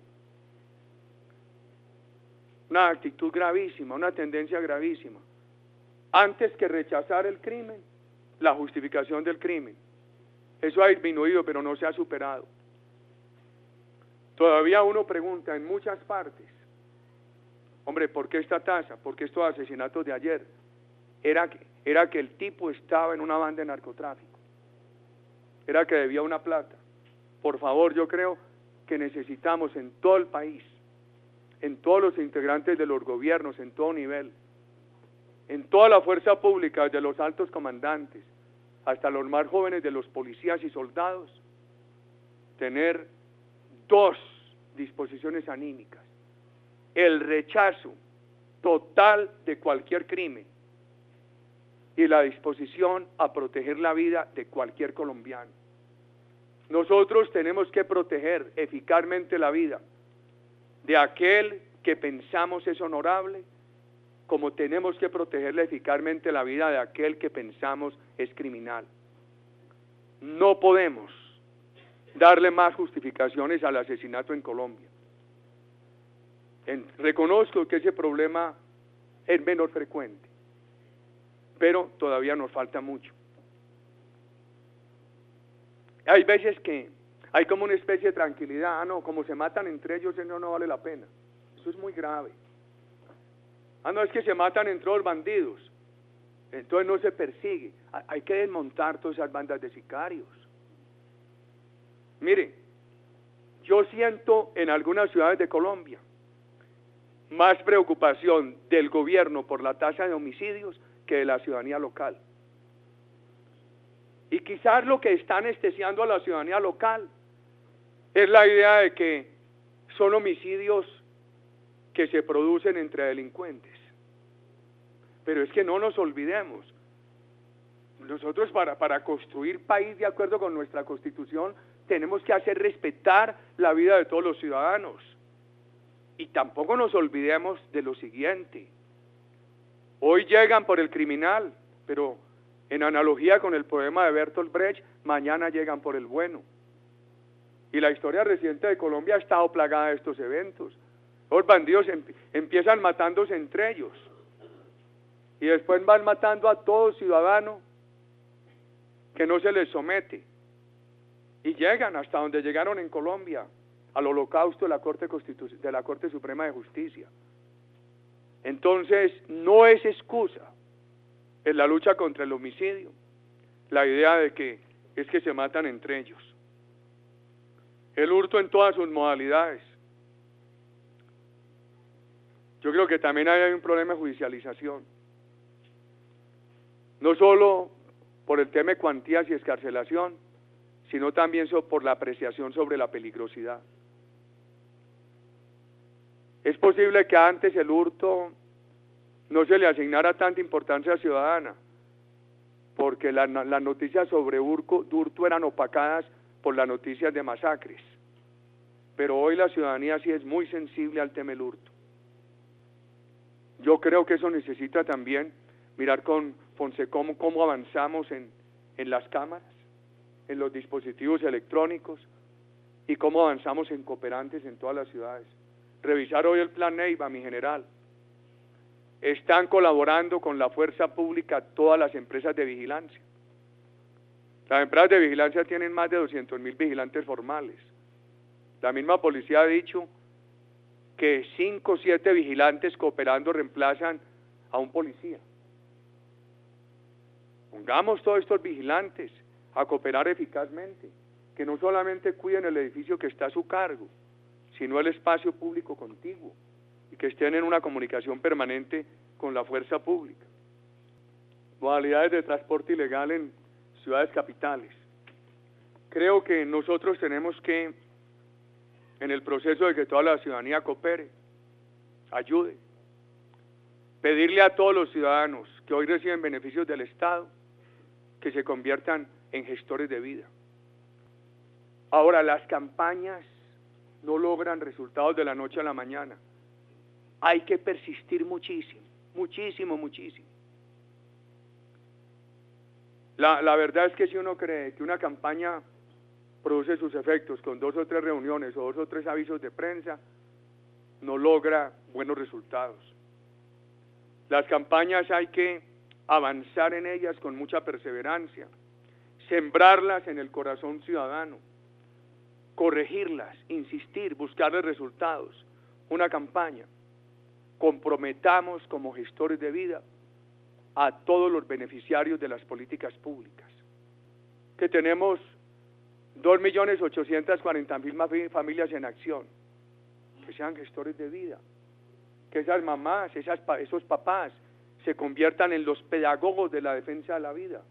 Una actitud gravísima, una tendencia gravísima. Antes que rechazar el crimen, la justificación del crimen. Eso ha disminuido, pero no se ha superado. Todavía uno pregunta en muchas partes, hombre, ¿por qué esta tasa? ¿Por qué estos asesinatos de ayer? Era que, era que el tipo estaba en una banda de narcotráfico. Era que debía una plata. Por favor, yo creo que necesitamos en todo el país, en todos los integrantes de los gobiernos, en todo nivel, en toda la fuerza pública, desde los altos comandantes hasta los más jóvenes de los policías y soldados, tener dos disposiciones anímicas: el rechazo total de cualquier crimen y la disposición a proteger la vida de cualquier colombiano. Nosotros tenemos que proteger eficazmente la vida de aquel que pensamos es honorable, como tenemos que protegerle eficazmente la vida de aquel que pensamos es criminal. No podemos darle más justificaciones al asesinato en Colombia. En, reconozco que ese problema es menos frecuente, pero todavía nos falta mucho. Hay veces que hay como una especie de tranquilidad, ah, no, como se matan entre ellos, eso no vale la pena. Eso es muy grave. Ah, no, es que se matan entre los bandidos, entonces no se persigue. Hay que desmontar todas esas bandas de sicarios. Mire, yo siento en algunas ciudades de Colombia más preocupación del gobierno por la tasa de homicidios que de la ciudadanía local. Y quizás lo que está anestesiando a la ciudadanía local es la idea de que son homicidios que se producen entre delincuentes. Pero es que no nos olvidemos, nosotros para, para construir país de acuerdo con nuestra Constitución tenemos que hacer respetar la vida de todos los ciudadanos. Y tampoco nos olvidemos de lo siguiente: hoy llegan por el criminal, pero en analogía con el poema de Bertolt Brecht, mañana llegan por el bueno. Y la historia reciente de Colombia ha estado plagada de estos eventos. Los bandidos em, empiezan matándose entre ellos y después van matando a todo ciudadano que no se les somete, y llegan hasta donde llegaron en Colombia, al holocausto de la Corte Constitu- de la Corte Suprema de Justicia. Entonces, no es excusa en la lucha contra el homicidio la idea de que es que se matan entre ellos. El hurto en todas sus modalidades, Yo creo que también hay un problema de judicialización, no solo por el tema de cuantías y excarcelación, sino también por la apreciación sobre la peligrosidad. Es posible que antes el hurto no se le asignara tanta importancia ciudadana, porque las la noticias sobre hurto, hurto eran opacadas por las noticias de masacres. Pero hoy la ciudadanía sí es muy sensible al tema del hurto. Yo creo que eso necesita también mirar con Fonseca cómo, cómo avanzamos en, en las cámaras, en los dispositivos electrónicos y cómo avanzamos en cooperantes en todas las ciudades. Revisar hoy el plan Neiva, mi general. Están colaborando con la fuerza pública todas las empresas de vigilancia. Las empresas de vigilancia tienen más de doscientos mil vigilantes formales. La misma policía ha dicho que cinco o siete vigilantes cooperando reemplazan a un policía. Pongamos todos estos vigilantes a cooperar eficazmente, que no solamente cuiden el edificio que está a su cargo, sino el espacio público contiguo, y que estén en una comunicación permanente con la fuerza pública. Modalidades de transporte ilegal en ciudades capitales. Creo que nosotros tenemos que, en el proceso de que toda la ciudadanía coopere, ayude, pedirle a todos los ciudadanos que hoy reciben beneficios del Estado, que se conviertan en gestores de vida. Ahora, las campañas no logran resultados de la noche a la mañana. Hay que persistir muchísimo, muchísimo, muchísimo. La, la verdad es que si uno cree que una campaña produce sus efectos con dos o tres reuniones o dos o tres avisos de prensa, no logra buenos resultados. Las campañas hay que avanzar en ellas con mucha perseverancia, sembrarlas en el corazón ciudadano, corregirlas, insistir, buscarles resultados. Una campaña. Comprometamos como gestores de vida a todos los beneficiarios de las políticas públicas, que tenemos dos millones ochocientas cuarenta mil familias en acción, que sean gestores de vida, que esas mamás, esas, esos papás se conviertan en los pedagogos de la defensa de la vida.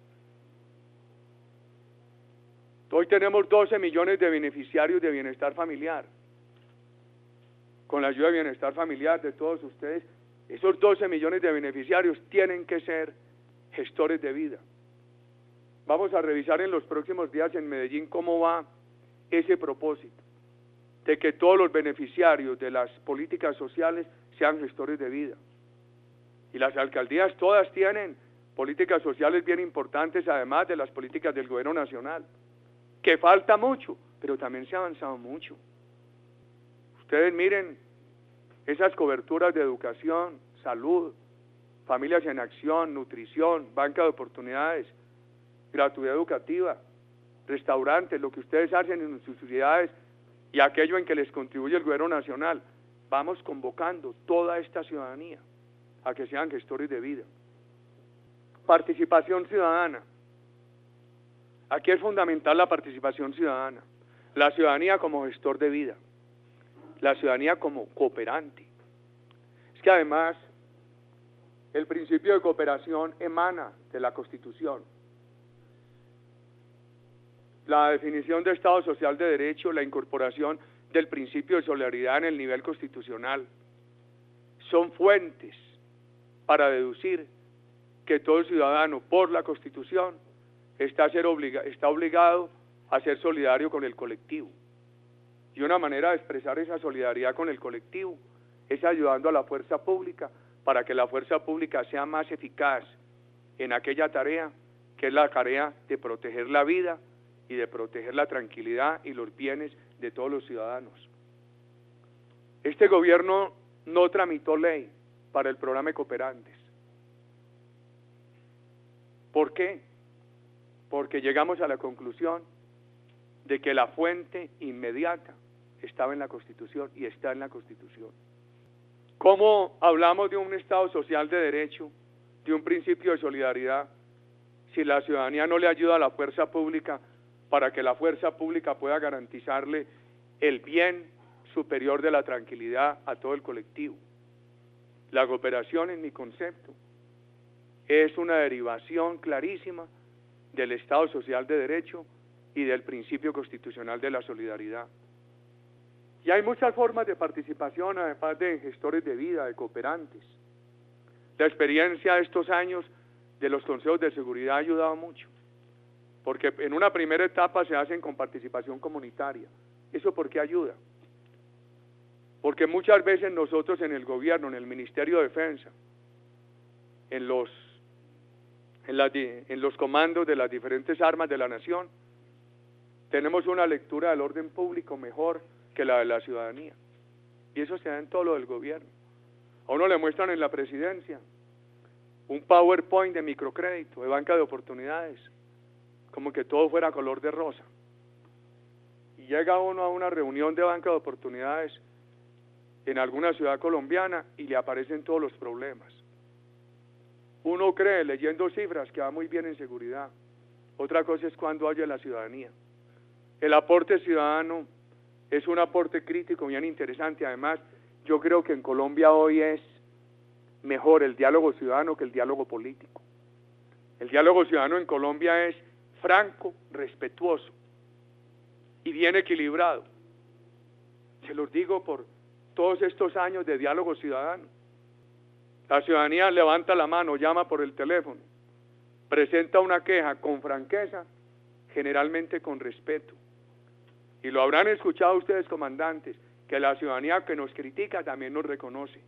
Hoy tenemos doce millones de beneficiarios de bienestar familiar. Con la ayuda de bienestar familiar de todos ustedes, esos doce millones de beneficiarios tienen que ser gestores de vida. Vamos a revisar en los próximos días en Medellín cómo va ese propósito, de que todos los beneficiarios de las políticas sociales sean gestores de vida. Y las alcaldías todas tienen políticas sociales bien importantes, además de las políticas del gobierno nacional, que falta mucho, pero también se ha avanzado mucho. Ustedes miren esas coberturas de educación, salud, familias en acción, nutrición, banca de oportunidades, gratuidad educativa, restaurantes, lo que ustedes hacen en sus ciudades y aquello en que les contribuye el gobierno nacional. Vamos convocando toda esta ciudadanía a que sean gestores de vida. Participación ciudadana. Aquí es fundamental la participación ciudadana. La ciudadanía como gestor de vida. La ciudadanía como cooperante. Es que además el principio de cooperación emana de la Constitución. La definición de Estado Social de Derecho, la incorporación del principio de solidaridad en el nivel constitucional, son fuentes para deducir que todo ciudadano, por la Constitución, está, a ser obliga, está obligado a ser solidario con el colectivo. Y una manera de expresar esa solidaridad con el colectivo es ayudando a la fuerza pública para que la fuerza pública sea más eficaz en aquella tarea que es la tarea de proteger la vida y de proteger la tranquilidad y los bienes de todos los ciudadanos. Este gobierno no tramitó ley para el programa de cooperantes. ¿Por qué? Porque llegamos a la conclusión de que la fuente inmediata estaba en la Constitución y está en la Constitución. ¿Cómo hablamos de un Estado social de derecho, de un principio de solidaridad, si la ciudadanía no le ayuda a la fuerza pública para que la fuerza pública pueda garantizarle el bien superior de la tranquilidad a todo el colectivo? La cooperación, en mi concepto, es una derivación clarísima del Estado Social de Derecho y del principio constitucional de la solidaridad. Y hay muchas formas de participación, además de gestores de vida, de cooperantes. La experiencia de estos años de los consejos de seguridad ha ayudado mucho, porque en una primera etapa se hacen con participación comunitaria. ¿Eso por qué ayuda? Porque muchas veces nosotros en el gobierno, en el Ministerio de Defensa, en los, en, las, en los comandos de las diferentes armas de la nación, tenemos una lectura del orden público mejor que la de la ciudadanía. Y eso se da en todo lo del gobierno. A uno le muestran en la presidencia un PowerPoint de microcrédito, de banca de oportunidades, como que todo fuera color de rosa. Y llega uno a una reunión de banca de oportunidades en alguna ciudad colombiana y le aparecen todos los problemas. Uno cree, leyendo cifras, que va muy bien en seguridad. Otra cosa es cuando haya la ciudadanía. El aporte ciudadano es un aporte crítico bien interesante. Además, yo creo que en Colombia hoy es mejor el diálogo ciudadano que el diálogo político. El diálogo ciudadano en Colombia es franco, respetuoso y bien equilibrado. Se los digo por todos estos años de diálogo ciudadano. La ciudadanía levanta la mano, llama por el teléfono, presenta una queja con franqueza, generalmente con respeto. Y lo habrán escuchado ustedes, comandantes, que la ciudadanía que nos critica también nos reconoce.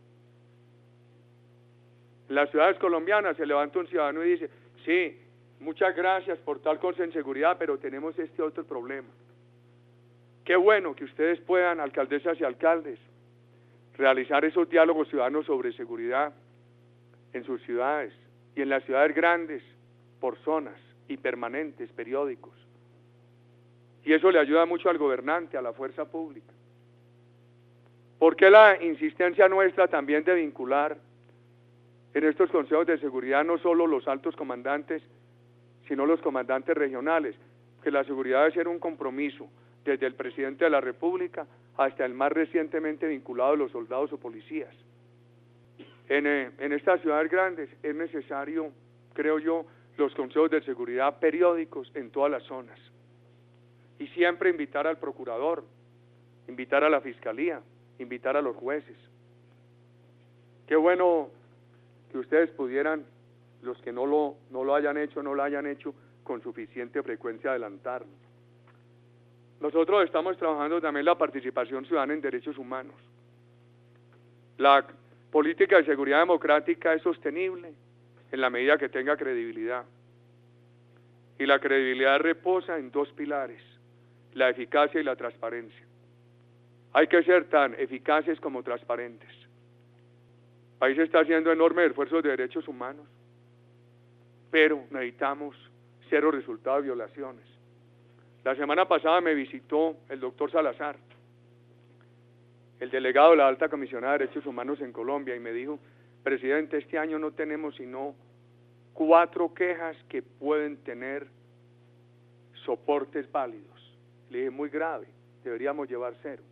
En las ciudades colombianas se levanta un ciudadano y dice, sí, muchas gracias por tal cosa en seguridad, pero tenemos este otro problema. Qué bueno que ustedes puedan, alcaldesas y alcaldes, realizar esos diálogos ciudadanos sobre seguridad en sus ciudades y en las ciudades grandes, por zonas y permanentes, periódicos. Y eso le ayuda mucho al gobernante, a la fuerza pública. ¿Por qué la insistencia nuestra también de vincular en estos consejos de seguridad no solo los altos comandantes, sino los comandantes regionales? Que la seguridad debe ser un compromiso desde el presidente de la República hasta el más recientemente vinculado a los soldados o policías. En, eh, en estas ciudades grandes es necesario, creo yo, los consejos de seguridad periódicos en todas las zonas. Y siempre invitar al procurador, invitar a la fiscalía, invitar a los jueces. Qué bueno que ustedes pudieran, los que no lo, no lo hayan hecho, no lo hayan hecho con suficiente frecuencia, adelantarlo. Nosotros estamos trabajando también la participación ciudadana en derechos humanos. La política de seguridad democrática es sostenible en la medida que tenga credibilidad. Y la credibilidad reposa en dos pilares: la eficacia y la transparencia. Hay que ser tan eficaces como transparentes. El país está haciendo enormes esfuerzos de derechos humanos, pero necesitamos cero resultado de violaciones. La semana pasada me visitó el doctor Salazar, el delegado de la Alta Comisionada de Derechos Humanos en Colombia, y me dijo, presidente, este año no tenemos sino cuatro quejas que pueden tener soportes válidos. Le dije, muy grave, deberíamos llevar cero.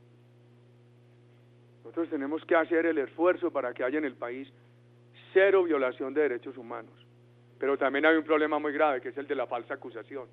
Nosotros tenemos que hacer el esfuerzo para que haya en el país cero violación de derechos humanos. Pero también hay un problema muy grave, que es el de la falsa acusación.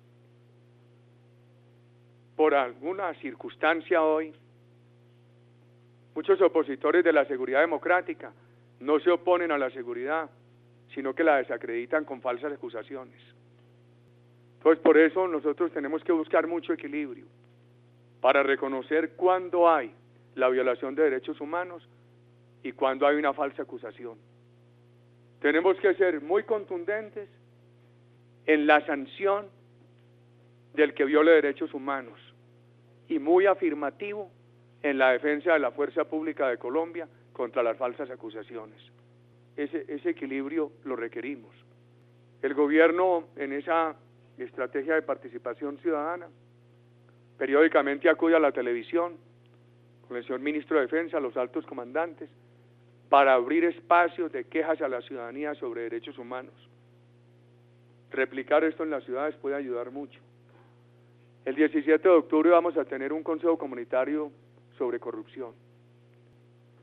Por alguna circunstancia hoy, muchos opositores de la seguridad democrática no se oponen a la seguridad, sino que la desacreditan con falsas acusaciones. Entonces, por eso nosotros tenemos que buscar mucho equilibrio para reconocer cuándo hay la violación de derechos humanos y cuándo hay una falsa acusación. Tenemos que ser muy contundentes en la sanción del que viole derechos humanos y muy afirmativo en la defensa de la fuerza pública de Colombia contra las falsas acusaciones. Ese, ese equilibrio lo requerimos. El gobierno, en esa estrategia de participación ciudadana, periódicamente acude a la televisión con el señor ministro de Defensa, los altos comandantes, para abrir espacios de quejas a la ciudadanía sobre derechos humanos. Replicar esto en las ciudades puede ayudar mucho. El diecisiete de octubre vamos a tener un consejo comunitario sobre corrupción.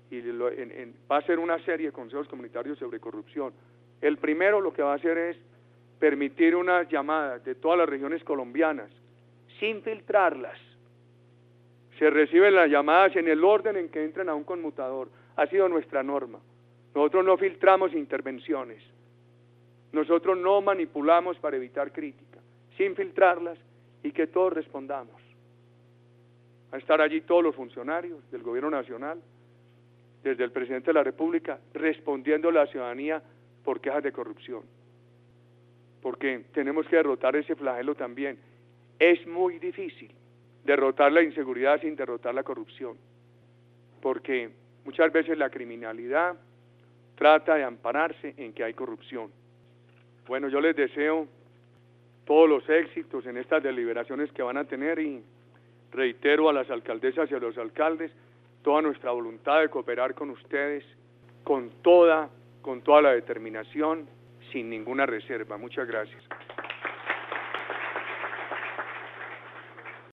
y lo, en, en, va a ser una serie de consejos comunitarios sobre corrupción. El primero lo que va a hacer es permitir unas llamadas de todas las regiones colombianas, sin filtrarlas. Se reciben las llamadas en el orden en que entran a un conmutador. Ha sido nuestra norma. Nosotros no filtramos intervenciones. Nosotros no manipulamos para evitar crítica, sin filtrarlas y que todos respondamos. Van a estar allí todos los funcionarios del gobierno nacional, desde el presidente de la República, respondiendo a la ciudadanía por quejas de corrupción. Porque tenemos que derrotar ese flagelo también. Es muy difícil derrotar la inseguridad sin derrotar la corrupción, porque muchas veces la criminalidad trata de ampararse en que hay corrupción. Bueno, yo les deseo todos los éxitos en estas deliberaciones que van a tener y reitero a las alcaldesas y a los alcaldes toda nuestra voluntad de cooperar con ustedes con toda, con toda la determinación, sin ninguna reserva. Muchas gracias.